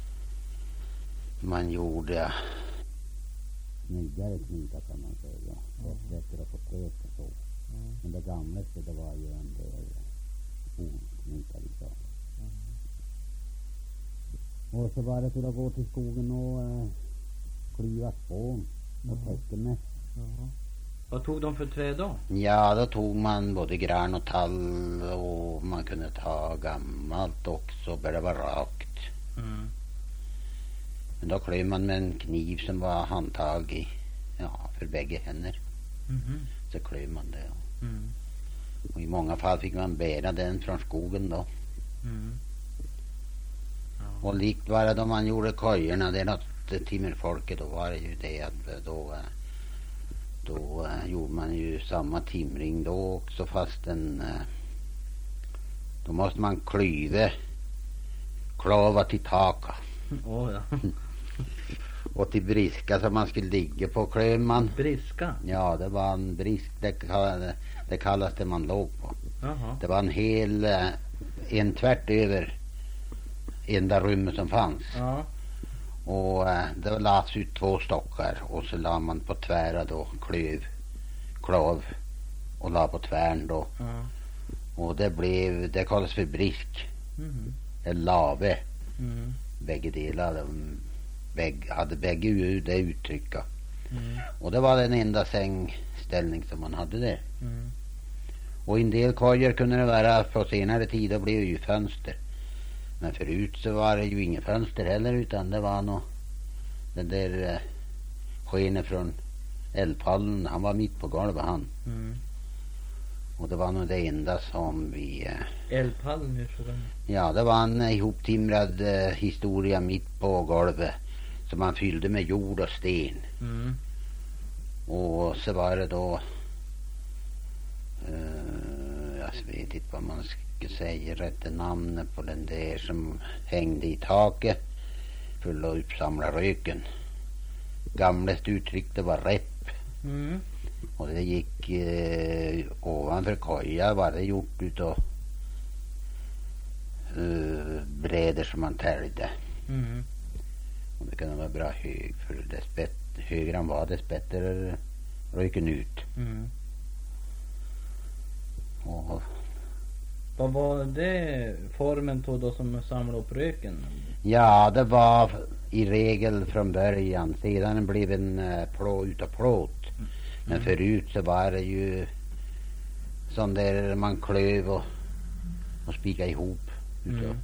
man gjorde snyggare knutar kan man säga. Och bättre på träet och så. Mm. Men det gamlaste, det var ju en del hornknutar vi sa. Och så var det för att gå till skogen och eh, klyva spån och Mm. täcka med. Jaha. Vad tog de för trä då? Ja, då tog man både gran och tall, och man kunde ta gammalt också, bara det var rakt. Mm. Men då klöv man med en kniv som var handtag i, ja, för bägge händer. Mhm. Så klöv man det. Mm. Och i många fall fick man bära den från skogen då. Mm. Ja. Och likt var det då man gjorde kojorna, det är något timmerfolket, då var det ju det att då, eh, då eh, gjorde man ju samma timring då också, fast en, eh, då måste man klyva klava till taka Åh ja. och till briska som man skulle ligga på klöv man. Briska. Ja, det var en brisk, det, kall- det kallas det man låg på. Jaha. Det var en hel, eh, en tvärt över enda rummet som fanns. Ja. Och eh, det lades ut två stockar, och så la man på tvära då klöv, klav, och la på tvären då. Ja. Och det blev, det kallas för brisk Mhm. eller lave. Mm. Bägge delar, de bägge, hade bägge ju det uttrycka. Mm. Och det var den enda sängställning som man hade där. Mm. Och i en del kojor kunde det vara, på senare tid, då blev det ju fönster. Men förut så var det ju inga fönster heller, utan det var nog den där eh, skenet från eldpallen, han var mitt på golvet han. Mm. Och det var nog det enda som vi, eh, Eldpallen, hur såg den? ja, det var en ihoptimrad eh, historia mitt på golvet som man fyllde med jord och sten. Mm. Och så var det då, eh, jag vet inte vad man ska säga, rätta namnet på den där som hängde i taket för att uppsamla röken. Gamlast uttryck, det var rep, Mm. och det gick eh, ovanför koja, var det gjort utav eh, brädor som man täljde. Mm. Och det kunde vara bra hög, för dess bättre, högre han var dess bättre röken ut. Mm. Och Vad var det formen på då som samlade upp röken? ja, det var i regel från början. Sedan blev en uh, plå utav plåt. Men Mm. förut så var det ju sån där man klöv och, och spika ihop. Utav. Mm.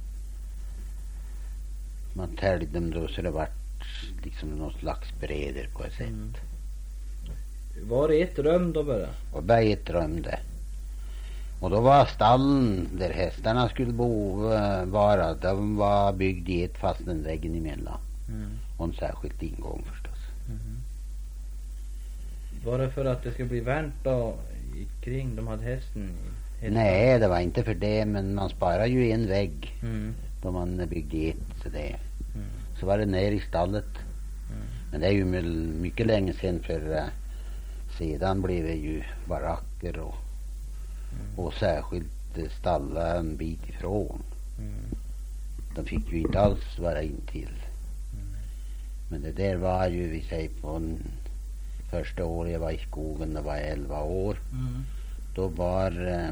Man täljde dem då så det vart liksom någon slags brädor på ett sätt. Mm. Var det ett rum då bara? Och berget römde. Och då var stallen där hästarna skulle bo uh, vara, de var byggd i ett fast en väggen emellan. Mm. Och en särskild ingång förstås. Mhm. Var det för att det skulle bli varmt då i kring de hade hästen i? Nej, det var inte för det, men man sparar ju en vägg Mm. då man byggde ett. Så, det. Mm. Så var det ner i stallet. Mm. Men det är ju mycket länge sedan, för uh, sedan blev det ju baracker och, Mm. och särskilt uh, stalla en bit ifrån. Mm. De fick ju inte alls vara intill. Mm. Men det där var ju, vi säger på en, första året jag var i skogen, det var elva år. Mm. Då var uh,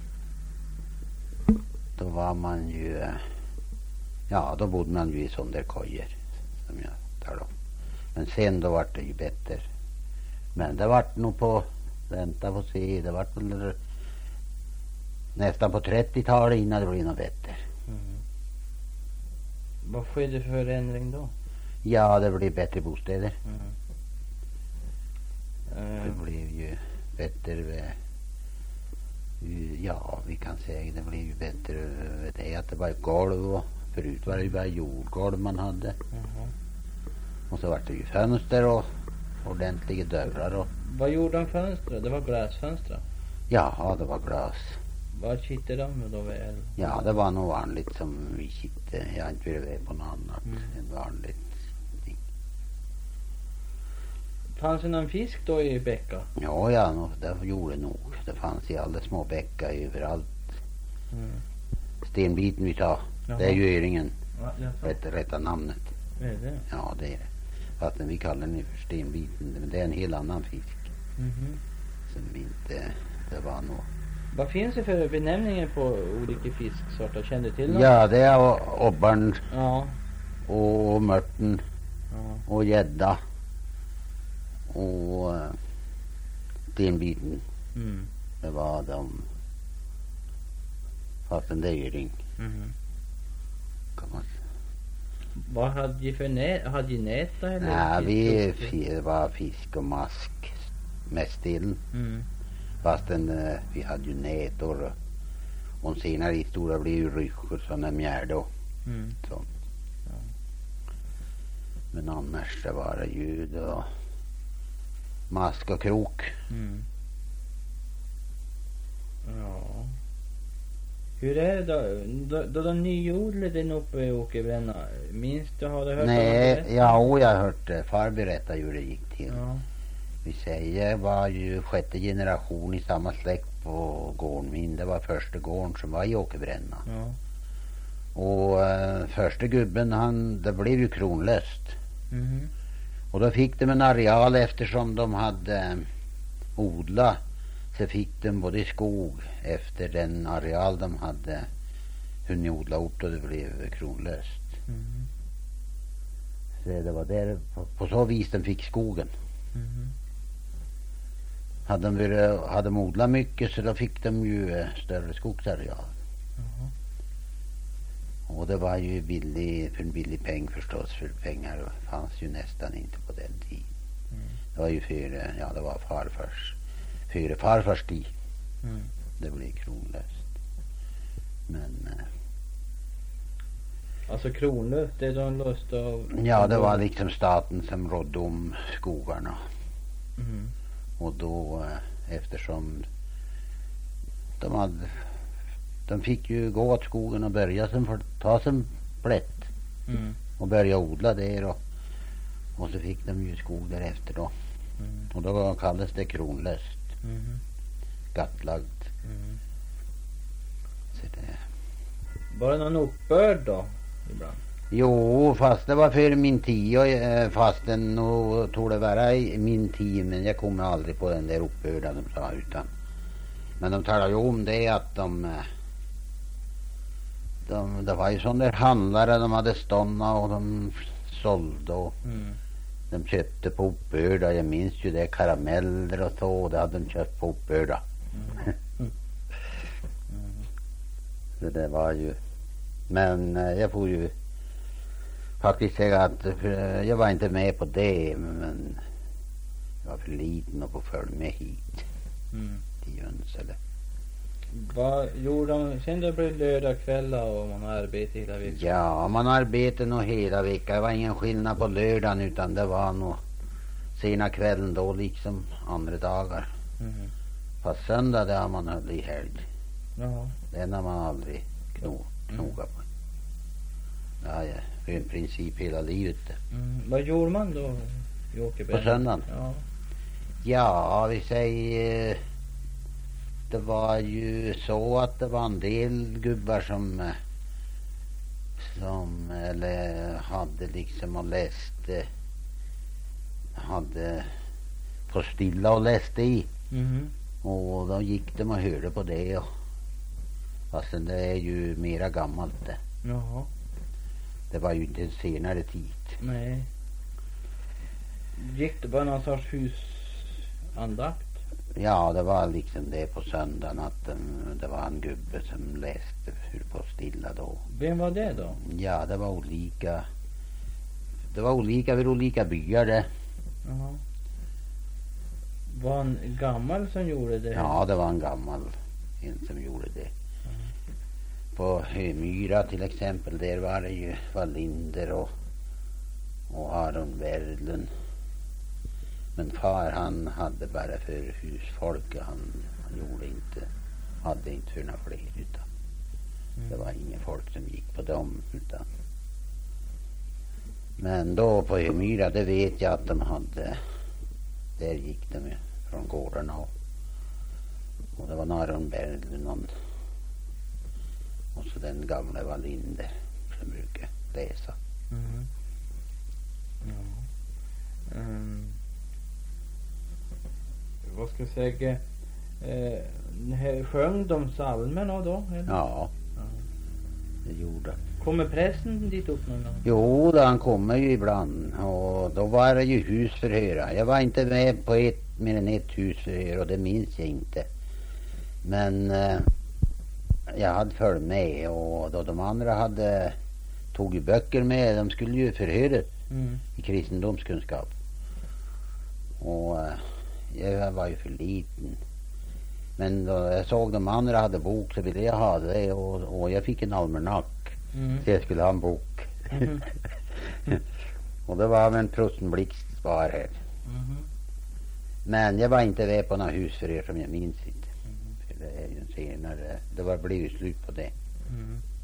då var man ju uh, ja, då bodde man ju i sådana där kojor som jag talade om. Men sen då var det ju bättre. Men det vart nog på, vänta på se, det vart väl nästan på trettiotalet innan det blev något bättre. Mm. Vad skedde för förändring då? Ja, det blev bättre bostäder. Mm. Det Eh, blev ju bättre, eh, ja, vi kan säga det blev ju bättre, vet jag, att det var golv, och förut var det ju bara jordgolv man hade. jaha. Och så var det ju fönster och ordentliga dörrar och Vad gjorde de fönster? Det var glasfönster. ja, det var glas. Vad kittade de då väl? Ja, det var nog vanligt som vi kittade. Jag har inte velat på något annat Mm. än vanligt. Fanns det någon fisk då i bäcka? Ja, ja, nog, det gjorde nog. Det fanns i alla små bäckar överallt. Mm. Stenbiten vi tar, Jaha. det är ju öringen, Ja, jaså. rätt, rätta namnet. Är det? Ja, det är det. Fast vi kallar den ju för stenbiten, men det är en helt annan fisk Mhm. som vi inte, det var nog. Vad finns det för benämningar på olika fisksorter? Kände du till något? Ja, det är o- obbarn Ja. och mörten Ja. och gädda och uh, stenbiten. Mm. Det var de, fast en öring Mhm. kan man säga. Vad hade ni för nät? Hade ni nät då, eller? Nej, vi Fisk- fi- det var fisk och mask mest till. Mm. Fast en, uh, vi hade ju nät och, och senare i stora blev ju ryssjor, sådana mjärde och Mm. sånt. Ja. Men annars det var det ju då mask och krok. Mm. Ja. Hur är det då? Då, då de nyodlade den uppe i Åkerbränna, minns du, har du hört Nej, om det? ja, och jag har hört det. Far berätta hur det gick till. Ja. Vi säger var ju sjätte generation i samma släkt på gården min. Det var första gården som var i Åkerbränna. Ja. Och uh, första gubben, han, det blev ju kronlöst. Mhm. Och då fick de en areal eftersom de hade uh, odlat. Så fick de både skog efter den areal de hade hunnit odla upp då det blev kronlöst. Mhm. Så det var där, på, på så vis de fick skogen. Mhm. Hade de, varit, hade de odlat mycket så då fick de ju uh, större skogsareal. Jaha. Och det var ju billig, för en billig peng förstås, för pengar fanns ju nästan inte på den tiden. Mm. Det var ju före, ja det var farfars, före farfars tid Mm. det blev kronlöst. Men eh, Alltså kronlöst, det är de löst av... ja, det var liksom staten som rådde om skogarna. Mhm. Och då eh, eftersom de hade, de fick ju gå åt skogen och börja som för, ta som plätt Mm. och börja odla där och, och så fick de ju skog därefter då. Mm. Och då kallades det kronlöst, Mhm. skattlagt. Mm. Så det, Var det någon uppbörd då? Ibland? jo, fast det var för min tid, och, eh, fast den nog tog det vara i min tid, men jag kommer aldrig på den där uppbörden de sa, utan men de talade ju om det att de eh, de, det var ju sådana där handlare, de hade stånna och de sålde och Mm. de köpte på uppbörda. Jag minns ju det, karameller och så, det hade de köpt på uppbörda. Mm. Mm. Så det var ju, men eh, jag får ju faktiskt säga att eh, jag var inte med på det, men jag var för liten och på följ med hit Mm. till Jönsele. Vad gjorde de sen det blev lördagkvällar och man arbetade hela veckan? Ja, man arbetade nog hela veckan. Det var ingen skillnad på lördagen, utan det var nog sena kvällen då liksom andra dagar. Mhm. Fast söndag det har man höll i helg. Ja. Den har man aldrig kno, knogat på. Ja, ja, för en princip hela livet. Mm. Vad gjorde man då i Åkerberg? På söndagen? Ja. Ja, vi säger, det var ju så att det var en del gubbar som som eller hade liksom och läste, hade på stilla och läste i. Mhm. Och då gick de och hörde på det. Och, fastän det är ju mera gammalt det. Jaha. Det var ju inte en senare tid. Nej. Gick det bara någon sorts husandakt? Ja, det var liksom det på söndagen att um, det var en gubbe som läste hur på stilla då. Vem var det då? Ja, det var olika. Det var olika vid olika byar det. Jaha. Var en gammal som gjorde det? Ja, det var en gammal en som gjorde det. Mm. På Hömyra till exempel, där var det ju Wallinder och, och Aron Berglund. Men far han hade bara för husfolk. Han, han gjorde inte, hade inte för några fler utan Mm. det var ingen folk som gick på dem utan. Men då på Hömyra, det vet jag att de hade, där gick de från gårdarna och, och det var Aron Berglund någon, och så den gamla Wallinder som brukar läsa. Mm. Ja. Mm. Vad ska jag säga? Eh, här sjöng de psalmerna då? Eller? Ja, Ja. det gjorde. Kommer prästen dit upp någon gång? Jo, då han kommer ju ibland och då var det ju husförhör. Jag var inte med på ett, mer än ett husförhör och det minns jag inte. Men eh, jag hade följt med och då de andra hade tog ju böcker med, de skulle ju förhöra Mm. i kristendomskunskap. Och eh, jag var ju för liten. Men då jag såg de andra hade bok så ville jag ha det och, och jag fick en almanack. Mm. Så jag skulle ha en bok. Mhm. Och det var väl en Prosten Blixt var här. Mhm. Men jag var inte med på några husförhör som jag minns inte. Mhm. För det är ju en senare, det var blivit slut på det. Mm.